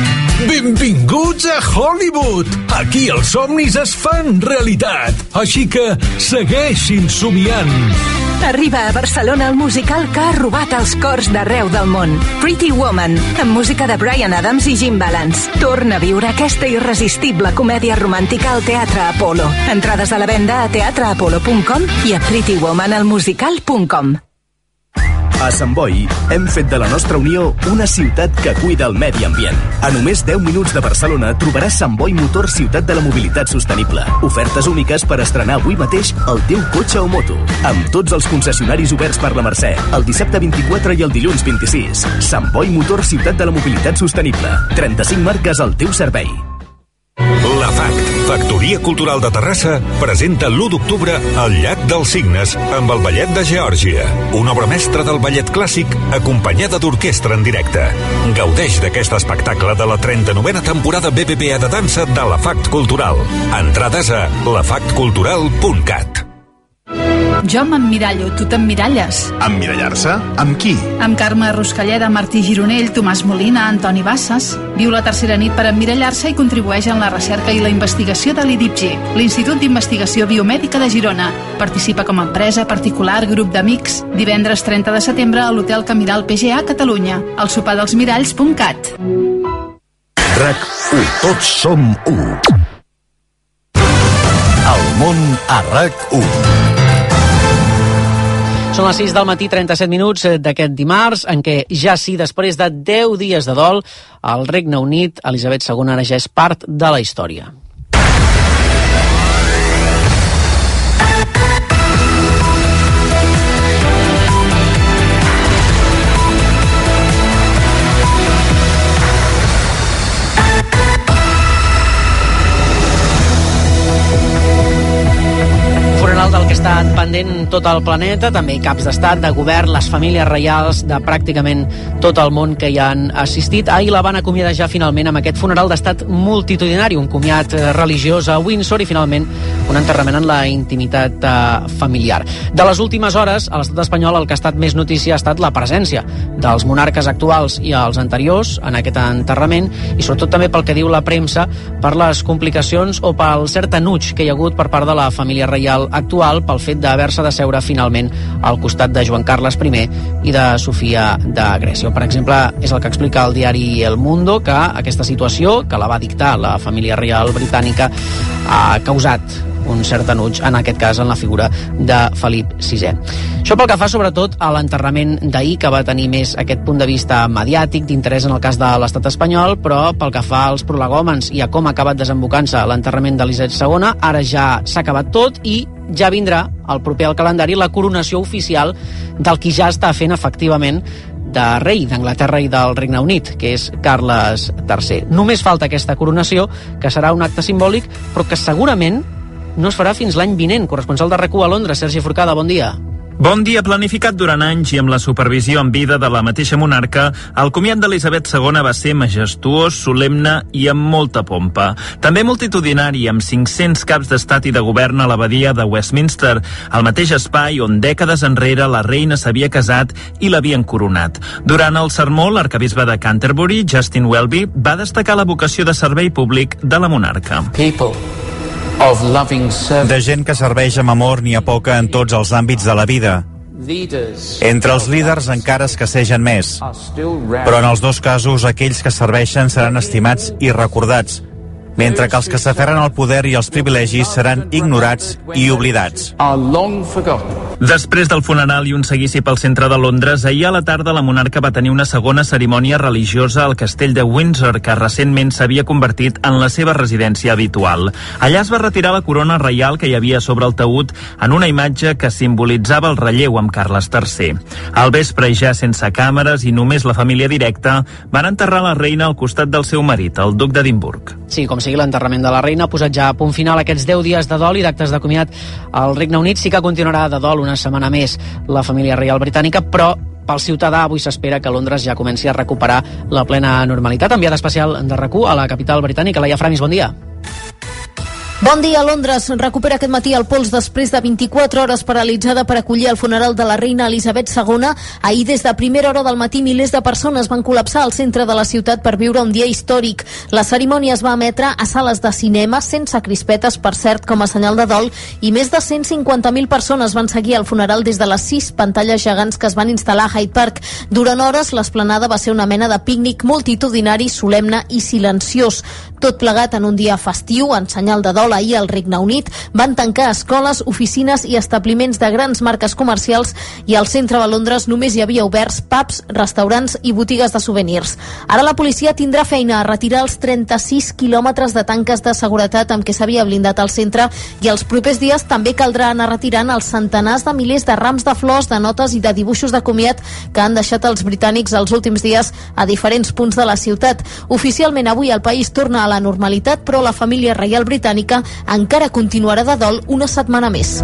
S7: Benvinguts a Hollywood! Aquí els somnis es fan realitat. Així que segueixin somiant.
S8: Arriba a Barcelona el musical que ha robat els cors d'arreu del món. Pretty Woman, amb música de Bryan Adams i Jim Balance. Torna a viure aquesta irresistible comèdia romàntica al Teatre Apolo. Entrades a la venda a teatre apolo punt com i a pretty woman al musical punt com.
S23: A Sant Boi hem fet de la nostra Unió una ciutat que cuida el medi ambient. A només deu minuts de Barcelona trobaràs Sant Boi Motor Ciutat de la Mobilitat Sostenible. Ofertes úniques per estrenar avui mateix el teu cotxe o moto. Amb tots els concessionaris oberts per la Mercè, el dissabte vint-i-quatre i el dilluns vint-i-sis. Sant Boi Motor Ciutat de la Mobilitat Sostenible. trenta-cinc marques al teu servei.
S22: La FACT, Factoria Cultural de Terrassa, presenta l'u d'octubre el Llac dels Cignes amb el Ballet de Geòrgia, una obra mestra del ballet clàssic acompanyada d'orquestra en directe. Gaudeix d'aquest espectacle de la trenta-novena temporada B B B A de dansa de la FACT Cultural. Entrades a la fact cultural punt cat.
S11: Jo m'emmirallo, tu t'emmiralles.
S13: Emmirallar-se? Amb qui?
S11: Amb Carme Ruscalleda, Martí Gironell, Tomàs Molina, Antoni Bassas. Viu la tercera nit per emmirallar-se i contribueix en la recerca i la investigació de l'I D I P G, l'Institut d'Investigació Biomèdica de Girona. Participa com a empresa, particular, grup d'amics. Divendres trenta de setembre a l'Hotel Camiral P G A, Catalunya. Al sopar dels miralls punt cat.
S2: RAC u. Tots som u. El món a RAC u.
S3: Són les sis del matí, trenta-set minuts d'aquest dimarts, en què ja sí, després de deu dies de dol, al Regne Unit, Elisabet segona ara ja és part de la història. Del que ha estat pendent tot el planeta, també caps d'estat, de govern, les famílies reials de pràcticament tot el món que hi han assistit. Ahir la van acomiadar ja finalment amb aquest funeral d'estat multitudinari, un comiat religiós a Windsor i finalment un enterrament en la intimitat eh, familiar. De les últimes hores, a l'estat espanyol el que ha estat més notícia ha estat la presència dels monarques actuals i els anteriors en aquest enterrament i sobretot també pel que diu la premsa, per les complicacions o pel cert enuig que hi ha hagut per part de la família reial actual pel fet d'haver-se de seure finalment al costat de Joan Carles I i de Sofia de Grècia. Per exemple, és el que explica el diari El Mundo, que aquesta situació, que la va dictar la família reial britànica, ha causat un cert enuig, en aquest cas en la figura de Felip sisè. Això pel que fa sobretot a l'enterrament d'ahir, que va tenir més aquest punt de vista mediàtic, d'interès en el cas de l'estat espanyol, però pel que fa als prolegòmens i a com ha acabat desembocant-se l'enterrament d'Elisabet segona, ara ja s'ha acabat tot i ja vindrà el proper al calendari la coronació oficial del qui ja està fent efectivament de rei d'Anglaterra i del Regne Unit, que és Carles tercer. Només falta aquesta coronació, que serà un acte simbòlic, però que segurament no es farà fins l'any vinent. Corresponsal de RAC u a Londres, Sergi Forcada, bon dia.
S25: Bon dia. Planificat durant anys i amb la supervisió en vida de la mateixa monarca, el comiat d'Elisabet segona va ser majestuós, solemne i amb molta pompa. També multitudinari, amb cinc-cents caps d'estat i de govern a l'abadia de Westminster, el mateix espai on dècades enrere la reina s'havia casat i l'havien coronat. Durant el sermó, l'arcabisbe de Canterbury, Justin Welby, va destacar la vocació de servei públic de la monarca.
S26: People de gent que serveix amb amor n'hi ha poca en tots els àmbits de la vida. Entre els líders encara escassegen més, però en els dos casos aquells que serveixen seran estimats i recordats, mentre que els que s'aferren al poder i als privilegis seran ignorats i oblidats.
S25: Després del funeral i un seguici pel centre de Londres, ahir a la tarda la monarca va tenir una segona cerimònia religiosa al castell de Windsor, que recentment s'havia convertit en la seva residència habitual. Allà es va retirar la corona reial que hi havia sobre el taüt en una imatge que simbolitzava el relleu amb Carles tercer. Al vespre, ja sense càmeres i només la família directa, van enterrar la reina al costat del seu marit, el duc d'Edimburg.
S3: Sí, com sigui, l'enterrament de la reina ha posat ja a punt final aquests deu dies de dol i d'actes de comiat al Regne Unit. Sí que continuarà de dol una setmana més la família reial britànica, però pel ciutadà avui s'espera que Londres ja comenci a recuperar la plena normalitat. Enviada especial de RAC u a la capital britànica, Laia Framis, bon dia.
S1: Bon dia. Londres recupera aquest matí el pols després de vint-i-quatre hores paralitzada per acollir el funeral de la reina Elisabet segona. Ahir, des de primera hora del matí, milers de persones van col·lapsar al centre de la ciutat per viure un dia històric. La cerimònia es va emetre a sales de cinema, sense crispetes, per cert, com a senyal de dol, i més de cent cinquanta mil persones van seguir el funeral des de les sis pantalles gegants que es van instal·lar a Hyde Park. Durant hores, l'esplanada va ser una mena de pícnic multitudinari, solemne i silenciós. Tot plegat en un dia festiu, en senyal de dol. Ahir al Regne Unit van tancar escoles, oficines i establiments de grans marques comercials, i al centre de Londres només hi havia oberts pubs, restaurants i botigues de souvenirs. Ara la policia tindrà feina a retirar els trenta-sis quilòmetres de tanques de seguretat amb què s'havia blindat el centre, i els propers dies també caldrà anar retirant els centenars de milers de rams de flors, de notes i de dibuixos de comiat que han deixat els britànics els últims dies a diferents punts de la ciutat. Oficialment avui el país torna a la normalitat, però la família reial britànica encara continuarà de dol una setmana més.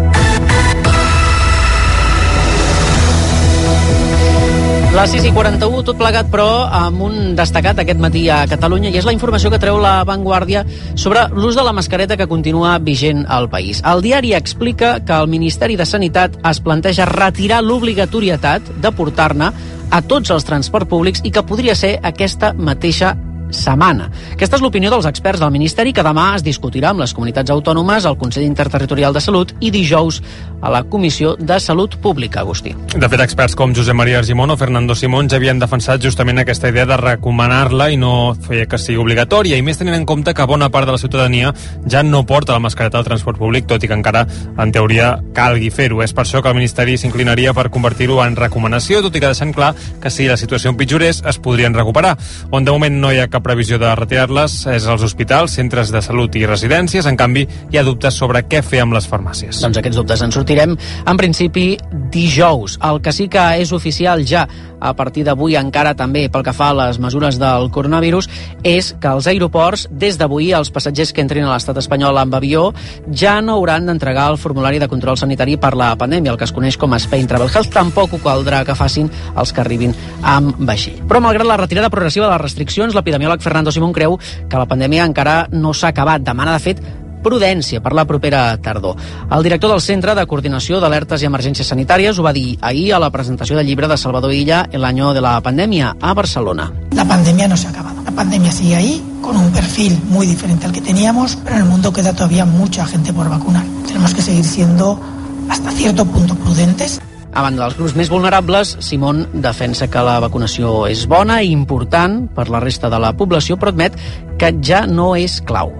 S3: Les sis i quaranta-u, tot plegat, però amb un destacat aquest matí a Catalunya, i és la informació que treu La Vanguardia sobre l'ús de la mascareta que continua vigent al país. El diari explica que el Ministeri de Sanitat es planteja retirar l'obligatorietat de portar-ne a tots els transports públics i que podria ser aquesta mateixa setmana. Aquesta és l'opinió dels experts del Ministeri, que demà es discutirà amb les comunitats autònomes, al Consell Interterritorial de Salut i dijous a la Comissió de Salut Pública. Agustí.
S16: De fet, experts com Josep Maria Argimon o Fernando Simón ja havien defensat justament aquesta idea de recomanar-la i no fer que sigui obligatòria, i més tenint en compte que bona part de la ciutadania ja no porta la mascareta al transport públic, tot i que encara, en teoria, calgui fer-ho. És per això que el Ministeri s'inclinaria per convertir-ho en recomanació, tot i que deixant clar que si la situació empitjorés es podrien recuperar. On de moment no hi ha cap previsió de retirar-les és als hospitals, centres de salut i residències. En canvi, hi ha dubtes sobre què fer amb les farmàcies.
S3: Doncs aquests dubtes en sortirem, en principi, dijous. El que sí que és oficial ja a partir d'avui, encara també pel que fa a les mesures del coronavirus, és que als aeroports, des d'avui, els passatgers que entrin a l'estat espanyol amb avió ja no hauran d'entregar el formulari de control sanitari per la pandèmia, el que es coneix com Spain Travel Health. Tampoc ho caldrà que facin els que arribin amb vaixell. Però malgrat la retirada progressiva de les restriccions, l'epidemiòleg Fernando Simón creu que la pandèmia encara no s'ha acabat. Demana, de fet, prudència per la propera tardor. El director del Centre de Coordinació d'Alertes i Emergències Sanitàries ho va dir ahir a la presentació del llibre de Salvador Illa, El año de la pandemia, a Barcelona.
S12: La pandemia no se ha acabado. La pandemia sigue ahí, con un perfil muy diferente al que teníamos, pero en el mundo queda todavía mucha gente por vacunar. Tenemos que seguir siendo hasta cierto punto prudentes.
S3: A banda dels grups més vulnerables, Simón defensa que la vacunació és bona i important per la resta de la població, però admet que ja no és clau.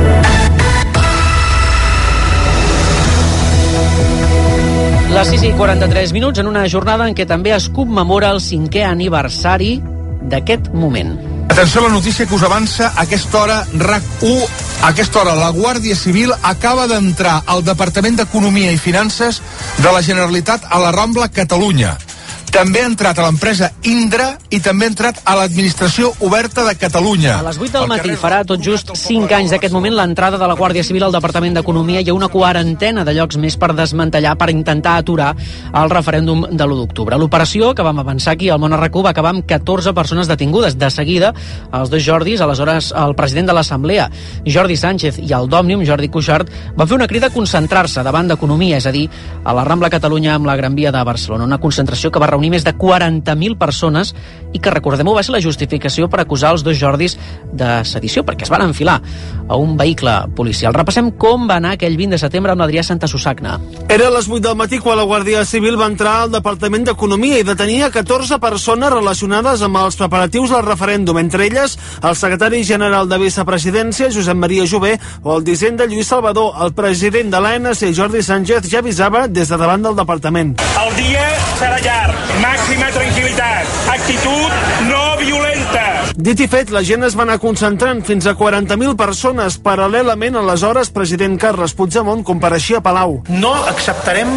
S3: Les sis i quaranta-tres minuts, en una jornada en què també es commemora el cinquè aniversari d'aquest moment.
S15: Atenció a la notícia que us avança a aquesta hora RAC u. A aquesta hora la Guàrdia Civil acaba d'entrar al Departament d'Economia i Finances de la Generalitat a la Rambla, Catalunya. També ha entrat a l'empresa Indra i també ha entrat a l'Administració Oberta de Catalunya.
S3: A les vuit del matí farà tot just cinc anys d'aquest moment l'entrada de la Guàrdia Civil al Departament d'Economia i a una quarantena de llocs més per desmantellar, per intentar aturar el referèndum de l'u d'octubre. L'operació, que vam avançar aquí al Món a RAC u, va acabar amb catorze persones detingudes. De seguida, els dos Jordis, aleshores el president de l'Assemblea, Jordi Sánchez, i el d'Òmnium, Jordi Cuixart, van fer una crida a concentrar-se davant d'Economia, és a dir, a la Rambla Catalunya amb la Gran Via de Barcelona. Una concentració que va reunir més de quaranta mil persones i que, recordem-ho, va ser la justificació per acusar els dos Jordis de sedició, perquè es van enfilar a un vehicle policial. Repassem com va anar aquell vint de setembre amb l'Adrià Santasusagna.
S17: Era a les vuit del matí quan la Guàrdia Civil va entrar al Departament d'Economia i detenia catorze persones relacionades amb els preparatius del referèndum, entre elles el secretari general de Vicepresidència, Josep Maria Jové, o el d'Hisenda, Lluís Salvador. El president de l'A N C, Jordi Sánchez, ja avisava des de davant del departament.
S18: El dia serà llarg. Màxima tranquil·litat, actitud no violenta.
S17: Dit i fet, la gent es va anar concentrant fins a quaranta mil persones. Paral·lelament, aleshores, president Carles Puigdemont compareixia a Palau.
S18: No acceptarem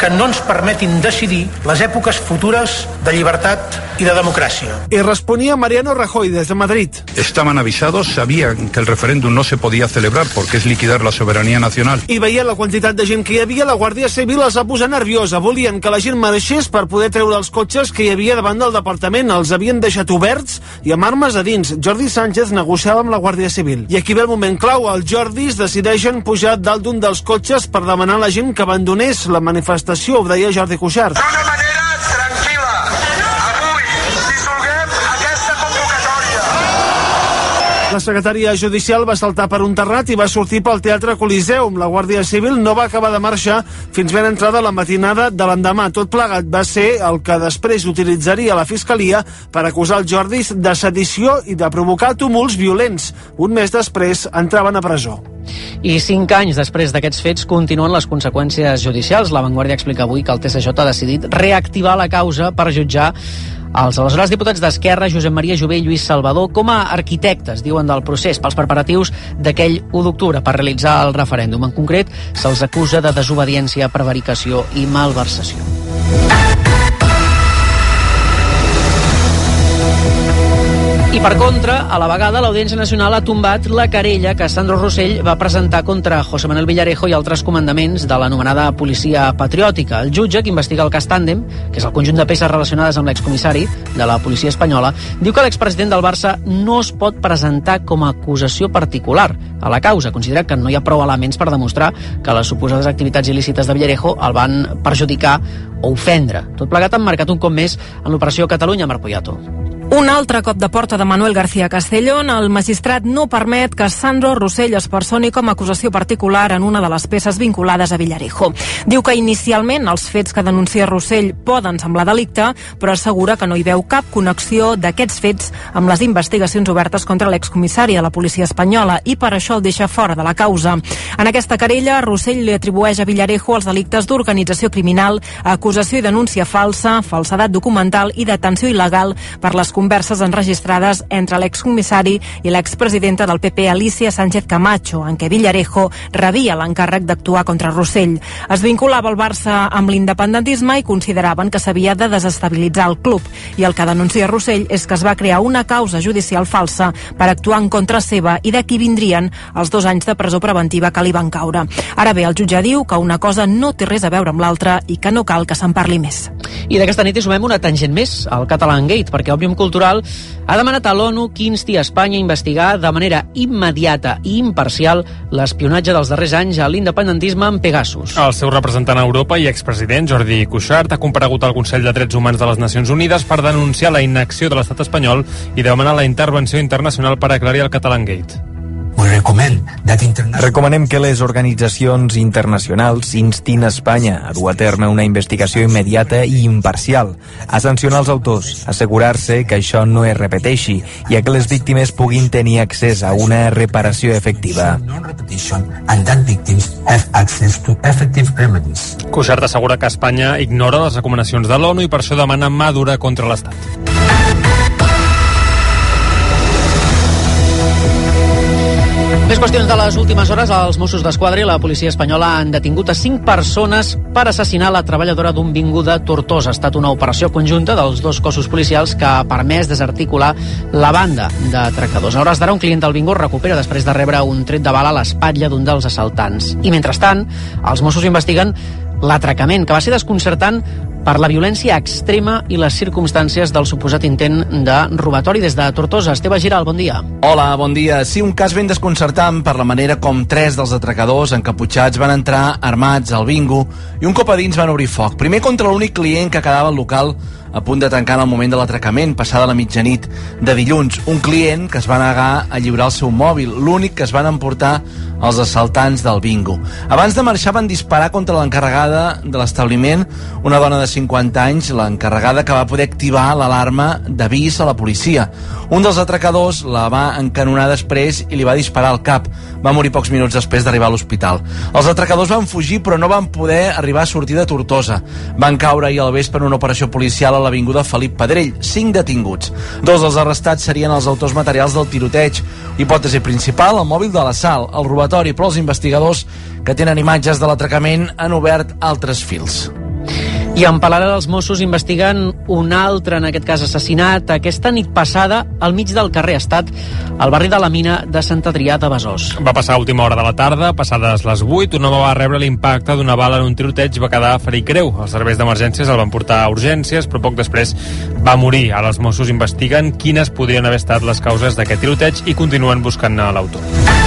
S9: que no ens permetin decidir les èpoques futures de llibertat i de democràcia.
S17: Y responía Mariano Rajoy desde Madrid.
S10: Estaban avisados, sabían que el referéndum no se podía celebrar porque es liquidar la soberanía nacional.
S17: I veient la quantitat de gent que hi havia, la Guàrdia Civil els va posar nerviosa. Volien que la gent marxés per poder treure els cotxes que hi havia davant del departament. Els havien deixat oberts i amb armes a dins. Jordi Sánchez negociava amb la Guàrdia Civil. I aquí ve el moment clau. Els Jordis decideixen pujar dalt d'un dels cotxes per demanar a la gent que abandonés la manifestació. Ho deia Jordi Cuixart.
S18: D'una manera tranquil·la. Avui dissolguem aquesta convocatòria.
S17: La secretària judicial va saltar per un terrat i va sortir pel Teatre Coliseum. La Guàrdia Civil no va acabar de marxar fins ben entrada la matinada de l'endemà. Tot plegat va ser el que després utilitzaria la Fiscalia per acusar els Jordis de sedició i de provocar tumults violents. Un mes després entraven a presó.
S3: I cinc anys després d'aquests fets continuen les conseqüències judicials. La Vanguardia explica avui que el T S J ha decidit reactivar la causa per jutjar els aleshores diputats d'Esquerra, Josep Maria Jové i Lluís Salvador, com a arquitectes, diuen, del procés pels preparatius d'aquell u d'octubre per realitzar el referèndum. En concret, se'ls acusa de desobediència, prevaricació i malversació. I per contra, a la vegada, l'Audiència Nacional ha tombat la querella que Sandro Rosell va presentar contra José Manuel Villarejo i altres comandaments de l'anomenada policia patriòtica. El jutge, que investiga el cas Tàndem, que és el conjunt de peces relacionades amb l'excomissari de la policia espanyola, diu que l'expresident del Barça no es pot presentar com a acusació particular a la causa. Considera que no hi ha prou elements per demostrar que les suposades activitats il·lícites de Villarejo el van perjudicar o ofendre. Tot plegat han marcat un cop més en l'operació Catalunya, Marc Poyato.
S14: Un altre cop de porta de Manuel García Castellón. El magistrat no permet que Sandro Rosell es personi com a acusació particular en una de les peces vinculades a Villarejo. Diu que inicialment els fets que denuncia Rosell poden semblar delicte, però assegura que no hi veu cap connexió d'aquests fets amb les investigacions obertes contra l'excomissari de la policia espanyola i per això el deixa fora de la causa. En aquesta querella, Rosell li atribueix a Villarejo els delictes d'organització criminal, acusació i denúncia falsa, falsedat documental i detenció il·legal per les converses enregistrades entre l'excomissari i l'expresidenta del P P, Alicia Sánchez Camacho, en què Villarejo rebia l'encàrrec d'actuar contra Rosell. Es vinculava el Barça amb l'independentisme i consideraven que s'havia de desestabilitzar el club. I el que denuncia Rosell és que es va crear una causa judicial falsa per actuar en contra seva i d'aquí vindrien els dos anys de presó preventiva que li van caure. Ara bé, el jutge diu que una cosa no té res a veure amb l'altra i que no cal que se'n parli més.
S3: I d'aquesta nit hi sumem una tangent més, al Catalan Gate, perquè Òmnium Cultural ha demanat a l'ONU que insti a Espanya a investigar de manera immediata i imparcial l'espionatge dels darrers anys a l'independentisme amb Pegasus.
S16: El seu representant a Europa i expresident, Jordi Cuixart, ha comparegut al Consell de Drets Humans de les Nacions Unides per denunciar la inacció de l'estat espanyol i demanar la intervenció internacional per aclarir el Catalan Gate.
S19: Recomanem que les organitzacions internacionals instin a Espanya a dur a terme una investigació immediata i imparcial, a sancionar els autors, assegurar-se que això no es repeteixi i a que les víctimes puguin tenir accés a una reparació efectiva.
S16: Cuixart assegura que Espanya ignora les recomanacions de l'ONU i per això demana mà dura contra l'Estat.
S3: Més qüestions de les últimes hores. Els Mossos d'Esquadra i la policia espanyola han detingut a cinc persones per assassinar la treballadora d'un bingo de Tortosa. Ha estat una operació conjunta dels dos cossos policials que ha permès desarticular la banda d'atracadors. A hores d'ara, un client del bingo recupera després de rebre un tret de bala a l'espatlla d'un dels assaltants. I mentrestant, els Mossos investiguen l'atracament, que va ser desconcertant per la violència extrema i les circumstàncies del suposat intent de robatori. Des de Tortosa, Esteve Giral, bon dia.
S20: Hola, bon dia. Sí, un cas ben desconcertant per la manera com tres dels atracadors encaputxats van entrar armats al bingo i un cop a dins van obrir foc. Primer contra l'únic client que quedava al local a punt de tancar en el moment de l'atracament, passada la mitjanit de dilluns. Un client que es va negar a lliurar el seu mòbil, l'únic que es van emportar els assaltants del bingo. Abans de marxar van disparar contra l'encarregada de l'establiment, una dona de cinquanta anys, l'encarregada que va poder activar l'alarma d'avís a la policia. Un dels atracadors la va encanonar després i li va disparar al cap. Va morir pocs minuts després d'arribar a l'hospital. Els atracadors van fugir però no van poder arribar a sortir de Tortosa. Van caure ahir al vespre en una operació policial a l'avinguda Felip Pedrell. Cinc detinguts. Dos dels arrestats serien els autors materials del tiroteig. Hipòtesi principal, el mòbil de l'assalt, el robatori, però els investigadors que tenen imatges de l'atracament han obert altres fils.
S3: I en paral·lel els Mossos investiguen un altre, en aquest cas assassinat, aquesta nit passada al mig del carrer. Ha estat al barri de la Mina de Sant Adrià de Besòs.
S16: Va passar a última hora de la tarda, passades les vuit, un home va rebre l'impacte d'una bala en un tiroteig i va quedar ferit greu. Els serveis d'emergències el van portar a urgències, però poc després va morir. Ara els Mossos investiguen quines podrien haver estat les causes d'aquest tiroteig i continuen buscant l'autor.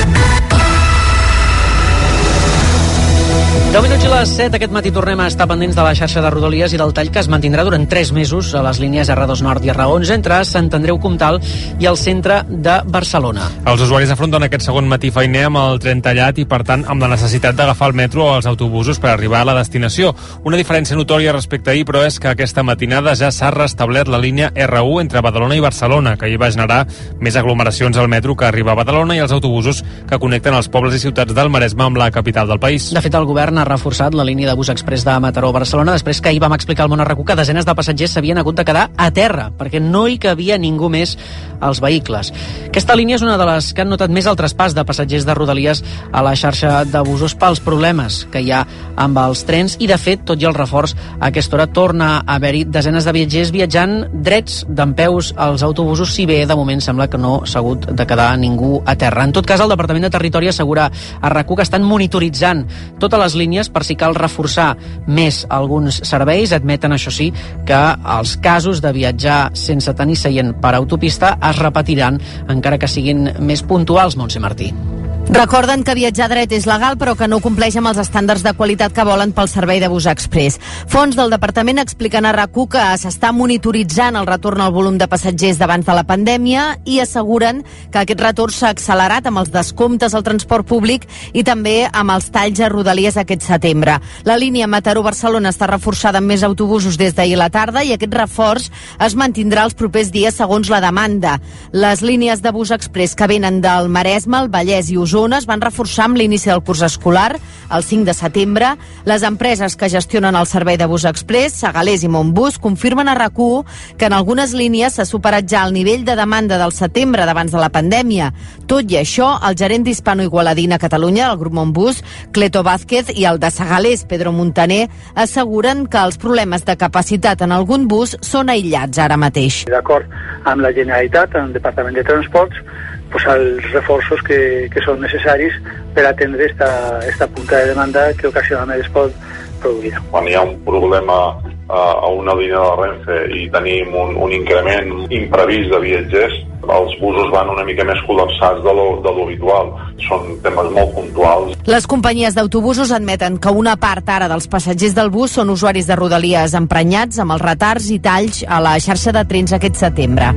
S3: deu minuts i les set, aquest matí tornem a estar pendents de la xarxa de Rodalies i del tall que es mantindrà durant tres mesos a les línies erra dos Nord i erra onze entre Sant Andreu Comtal i el centre de Barcelona.
S16: Els usuaris afronten aquest segon matí feiner amb el tren tallat i, per tant, amb la necessitat d'agafar el metro o els autobusos per arribar a la destinació. Una diferència notòria respecte a ahir, però, és que aquesta matinada ja s'ha restablert la línia erra u entre Badalona i Barcelona, que hi va generar més aglomeracions al metro que arriba a Badalona, i els autobusos que connecten els pobles i ciutats del Maresme amb la capital del país.
S3: De fet, el govern ha reforçat la línia de bus express de Mataró a Barcelona després que ahir vam explicar al Món R Q que desenes de passatgers s'havien hagut de quedar a terra perquè no hi cabia ningú més als vehicles. Aquesta línia és una de les que han notat més el traspàs de passatgers de Rodalies a la xarxa de busos pels problemes que hi ha amb els trens i, de fet, tot i el reforç, a aquesta hora torna a haver-hi desenes de viatgers viatjant drets dempeus als autobusos, si bé de moment sembla que no s'ha hagut de quedar ningú a terra. En tot cas, el Departament de Territori assegura a R A C U que estan monitoritzant totes les línies per si cal reforçar més alguns serveis. Admeten, això sí, que els casos de viatjar sense tenir seient per autopista es repetiran, encara que siguin més puntuals, Montse Martí.
S1: Recorden que viatjar dret és legal, però que no compleix amb els estàndards de qualitat que volen pel servei de bus express. Fons del departament expliquen a R A C U que s'està monitoritzant el retorn al volum de passatgers d'abans de la pandèmia i asseguren que aquest retorn s'ha accelerat amb els descomptes al transport públic i també amb els talls a Rodalies aquest setembre. La línia Mataró-Barcelona està reforçada amb més autobusos des d'ahir a la tarda i aquest reforç es mantindrà els propers dies segons la demanda. Les línies de bus express que venen del Maresme, el Vallès i Osona es van reforçar amb l'inici del curs escolar, el cinc de setembre. Les empreses que gestionen el servei de bus express, Segalers i Montbus, confirmen a R A C U que en algunes línies s'ha superat ja el nivell de demanda del setembre d'abans de la pandèmia. Tot i això, el gerent d'Hispano Igualadina a Catalunya, el grup Montbus, Cleto Vázquez, i el de Segalers, Pedro Montaner, asseguren que els problemes de capacitat en algun bus són aïllats ara mateix.
S4: D'acord amb la Generalitat, amb el Departament de Transports, pues, els reforços que, que són necessaris per atendre esta, esta punta de demanda que ocasionalment es pot produir.
S5: Quan hi ha un problema uh, a una línia de Renfe i tenim un, un increment imprevist de viatgers, els busos van una mica més col·lapsats de lo, de lo habitual. Són temes molt puntuals.
S1: Les companyies d'autobusos admeten que una part ara dels passatgers del bus són usuaris de Rodalies emprenyats amb els retards i talls a la xarxa de trens aquest setembre.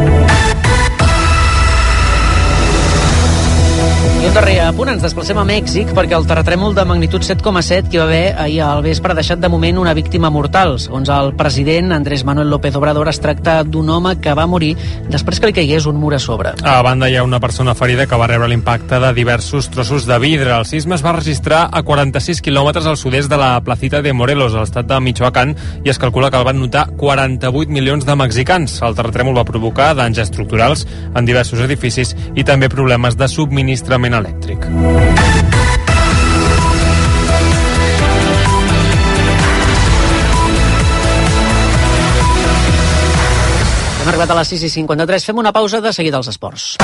S3: I un darrer apunt, ens desplacem a Mèxic perquè el terratrèmol de magnitud set coma set que hi va haver ahir al vespre ha deixat de moment una víctima mortal. Segons el president Andrés Manuel López Obrador, es tracta d'un home que va morir després que li caigués un mur a sobre.
S16: A banda, hi ha una persona ferida que va rebre l'impacte de diversos trossos de vidre. El sisme es va registrar a quaranta-sis quilòmetres al sud-est de la Placita de Morelos, a l'estat de Michoacán, i es calcula que el van notar quaranta-vuit milions de mexicans. El terratrèmol va provocar danys estructurals en diversos edificis i també problemes de subministrament elèctric.
S3: Hem arribat a les sis i cinquanta-tres. Fem una pausa, de seguida als esports.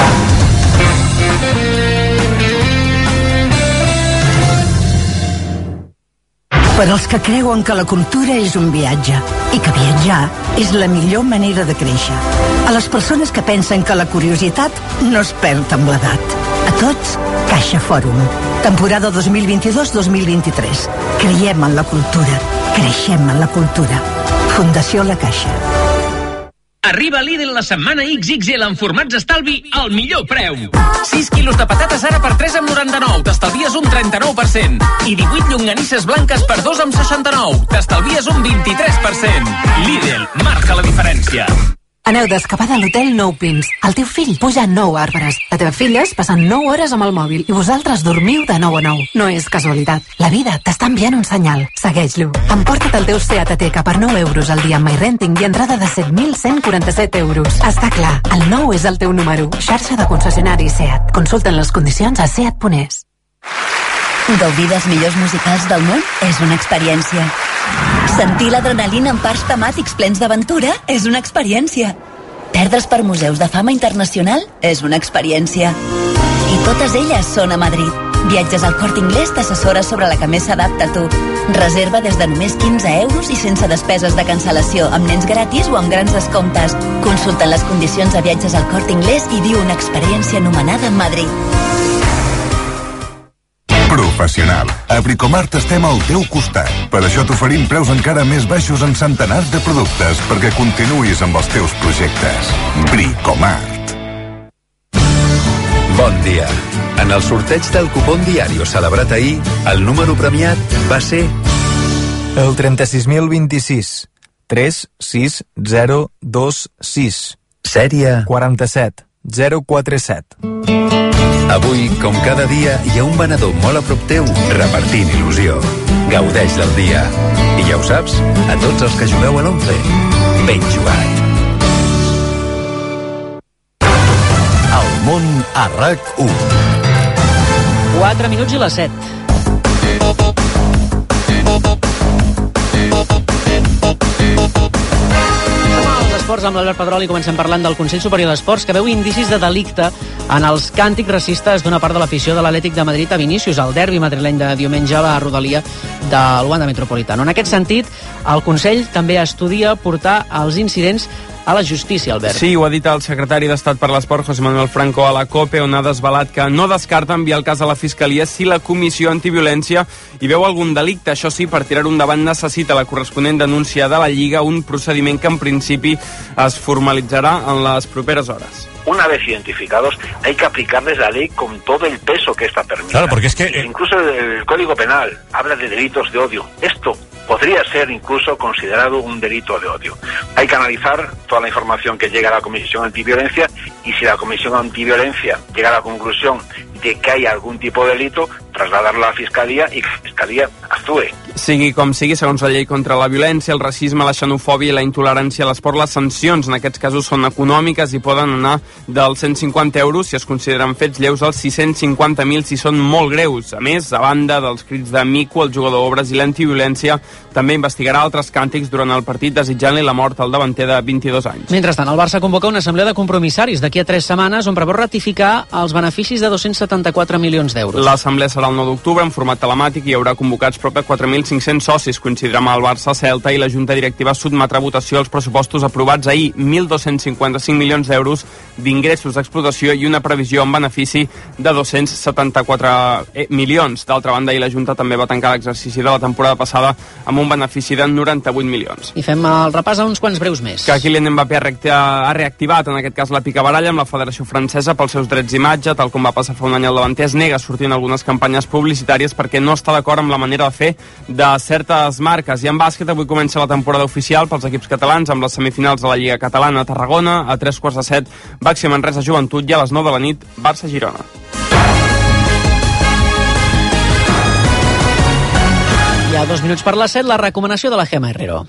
S6: Per als que creuen que la cultura és un viatge i que viatjar és la millor manera de créixer. A les persones que pensen que la curiositat no es perd amb l'edat. A tots, Caixa Fòrum. Temporada dos mil vint-i-dos dos mil vint-i-tres. Creiem en la cultura. Creixem en la cultura. Fundació La Caixa.
S7: Arriba a Lidl la setmana ics ics ele en formats estalvi al millor preu. sis quilos de patates ara per tres amb noranta-nou, t'estalvies un trenta-nou per cent. I divuit llonganisses blanques per dos amb seixanta-nou, t'estalvies un vint-i-tres per cent. Lidl, marca la diferència.
S21: Aneu d'escapada a l'hotel Nou Pins. El teu fill puja nou arbres. La teva filla es passen nou hores amb el mòbil i vosaltres dormiu de nou a nou. No és casualitat. La vida t'està enviant un senyal. Segueix-lo. Emporta't el teu Seat Ateca per nou euros al dia amb MyRenting i entrada de set mil cent quaranta-set euros. Està clar, el nou és el teu número. Xarxa de concessionaris Seat. Consulten les condicions a seat punt es.
S24: Gaudir dels millors musicals del món és una experiència.
S8: Sentir l'adrenalina en parcs temàtics plens d'aventura és una experiència. Perdre's per museus de fama internacional és una experiència. I totes elles són a Madrid. Viatges al Corte Inglés t'assessora sobre la que més s'adapta a tu. Reserva des de només quinze euros i sense despeses de cancel·lació, amb nens gratis o amb grans descomptes. Consulta les condicions de viatges al Corte Inglés i viu una experiència anomenada Madrid.
S11: Professional. A Bricomart estem al teu costat. Per això t'oferim preus encara més baixos en centenars de productes perquè continuïs amb els teus projectes. Bricomart.
S13: Bon dia. En el sorteig del cupón diario celebrat ahir, el número premiat va ser
S19: el trenta-sis mil vint-i-sis, tres sis zero dos sis.
S13: Sèrie
S19: quaranta-set zero quatre set.
S13: Avui, com cada dia, hi ha un venedor molt a prop teu repartint il·lusió. Gaudeix del dia. I ja ho saps, a tots els que jugueu a l'onze, ben jugat.
S2: El món a RAC u.
S3: quatre minuts i les set. Esports amb l'Albert Pedrol i comencem parlant del Consell Superior d'Esports, que veu indicis de delicte en els càntics racistes d'una part de l'afició de l'Atlètic de Madrid a Vinícius, al derbi madrileny de diumenge a la rodalia del Wanda Metropolitano. En aquest sentit, el Consell també estudia portar els incidents a la justícia, Albert.
S22: Sí, ho ha dit el secretari d'Estat per l'Esport, José Manuel Franco, a la COPE, on ha desvelat que no descarta enviar el cas a la Fiscalia si la Comissió Antiviolència hi veu algun delicte. Això sí, per tirar-ho endavant necessita la corresponent denúncia de la Lliga, un procediment que en principi es formalitzarà en les properes hores.
S23: Una vez identificados, hay que aplicarles la ley con todo el peso que esta permite.
S15: Claro, porque es que... Eh...
S23: Incluso el Código Penal habla de delitos de odio. Esto podría ser incluso considerado un delito de odio. Hay que analizar toda la información que llega a la Comisión Antiviolencia y si la Comisión Antiviolencia llega a la conclusión de que hay algún tipo de delito, trasladarlo a la Fiscalia i que la Fiscalia actue.
S22: Sigui com sigui, segons la llei contra la violència, el racisme, la xenofòbia i la intolerància a l'esport, les sancions en aquests casos són econòmiques i poden anar dels cent cinquanta euros si es consideren fets lleus als sis cents cinquanta mil si són molt greus. A més, a banda dels crits de Mico, el jugador brasiler antiviolència, també investigarà altres càntics durant el partit desitjant-li la mort al davanter de vint-i-dos anys.
S3: Mentrestant, el Barça convoca una assemblea de compromissaris d'aquí a tres setmanes on preveu ratificar els beneficis de dos-cents setanta-quatre milions d'euros.
S22: L'assemblea serà el nou d'octubre en format telemàtic i hi haurà convocats prop de quatre mil cinc-cents socis. Coincidirà amb el Barça Celta i la Junta Directiva sotmetrà a votació els pressupostos aprovats ahir, mil dos-cents cinquanta-cinc milions d'euros d'ingressos d'explotació i una previsió en benefici de dos-cents setanta-quatre milions. D'altra banda, ahir la Junta també va tancar l'exercici de la temporada passada amb un benefici de noranta-vuit milions.
S3: I fem el repàs a uns quants breus més.
S22: Que Kylian Mbappé ha reactivat, en aquest cas, la picabaralla amb la Federació Francesa pels seus drets d'imatge, tal com va passar fa un any el davanter. Es nega a sortir en algunes campanyes publicitàries perquè no està d'acord amb la manera de fer de certes marques. I en bàsquet avui comença la temporada oficial pels equips catalans amb les semifinals de la Lliga Catalana a Tarragona, a tres quarts de set Baxi Manresa Joventut i a les nou de la nit Barça Girona.
S3: Hi ha dos minuts per les set, la recomanació de la Gemma Herrero.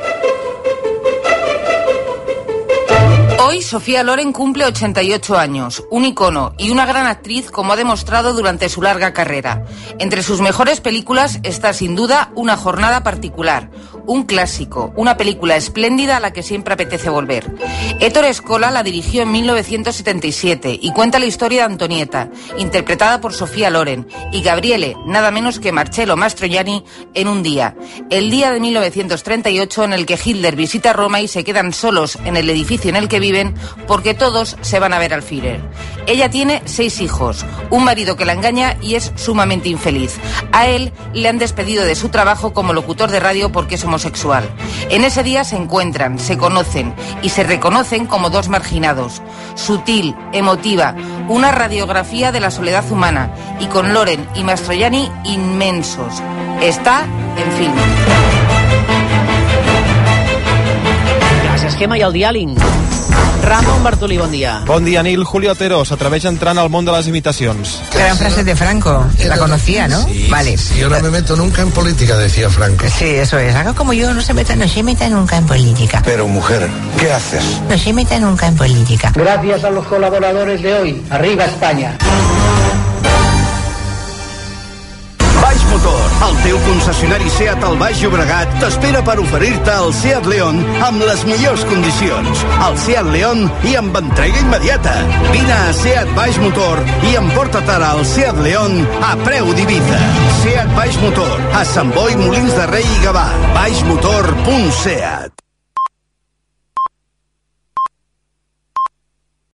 S24: Hoy Sofía Loren cumple ochenta y ocho años, un icono y una gran actriz como ha demostrado durante su larga carrera. Entre sus mejores películas está sin duda Una jornada particular, un clásico, una película espléndida a la que siempre apetece volver. Ettore Scola la dirigió en mil novecientos setenta y siete y cuenta la historia de Antonieta, interpretada por Sofía Loren, y Gabriele, nada menos que Marcello Mastroianni, en un día. El día de mil novecientos treinta y ocho en el que Hitler visita Roma y se quedan solos en el edificio en el que viven porque todos se van a ver al Führer. Ella tiene seis hijos, un marido que la engaña y es sumamente infeliz. A él le han despedido de su trabajo como locutor de radio porque es homosexual. En ese día se encuentran, se conocen y se reconocen como dos marginados. Sutil, emotiva, una radiografía de la soledad humana y con Loren y Mastroianni inmensos. Está en film.
S3: Gràcies, Gemma, i el diàling. Ramon Bartolí, bon dia.
S27: Bon dia, Nil. Julio Otero s'atreveix entrant al món de les imitacions.
S28: Gran frase de Franco, la conocía, ¿no?
S29: Sí,
S28: vale.
S29: Sí, yo no me meto nunca en política, decía Franco.
S28: Sí, eso es. Haga como yo, no se meta, no se meta nunca en política.
S29: Pero, mujer, ¿qué haces?
S28: No se meta nunca en política.
S30: Gracias a los colaboradores de hoy. Arriba España.
S2: Baix Motor,
S4: El teu concessionari SEAT al Baix Llobregat t'espera per oferir-te el SEAT León amb les millors condicions. El SEAT León i amb entrega immediata. Vine a SEAT Baix Motor i emporta't ara el SEAT León a preu d'Ibiza. SEAT Baix Motor, a Sant Boi, Molins de Rei i Gavà. baixmotor punt seat.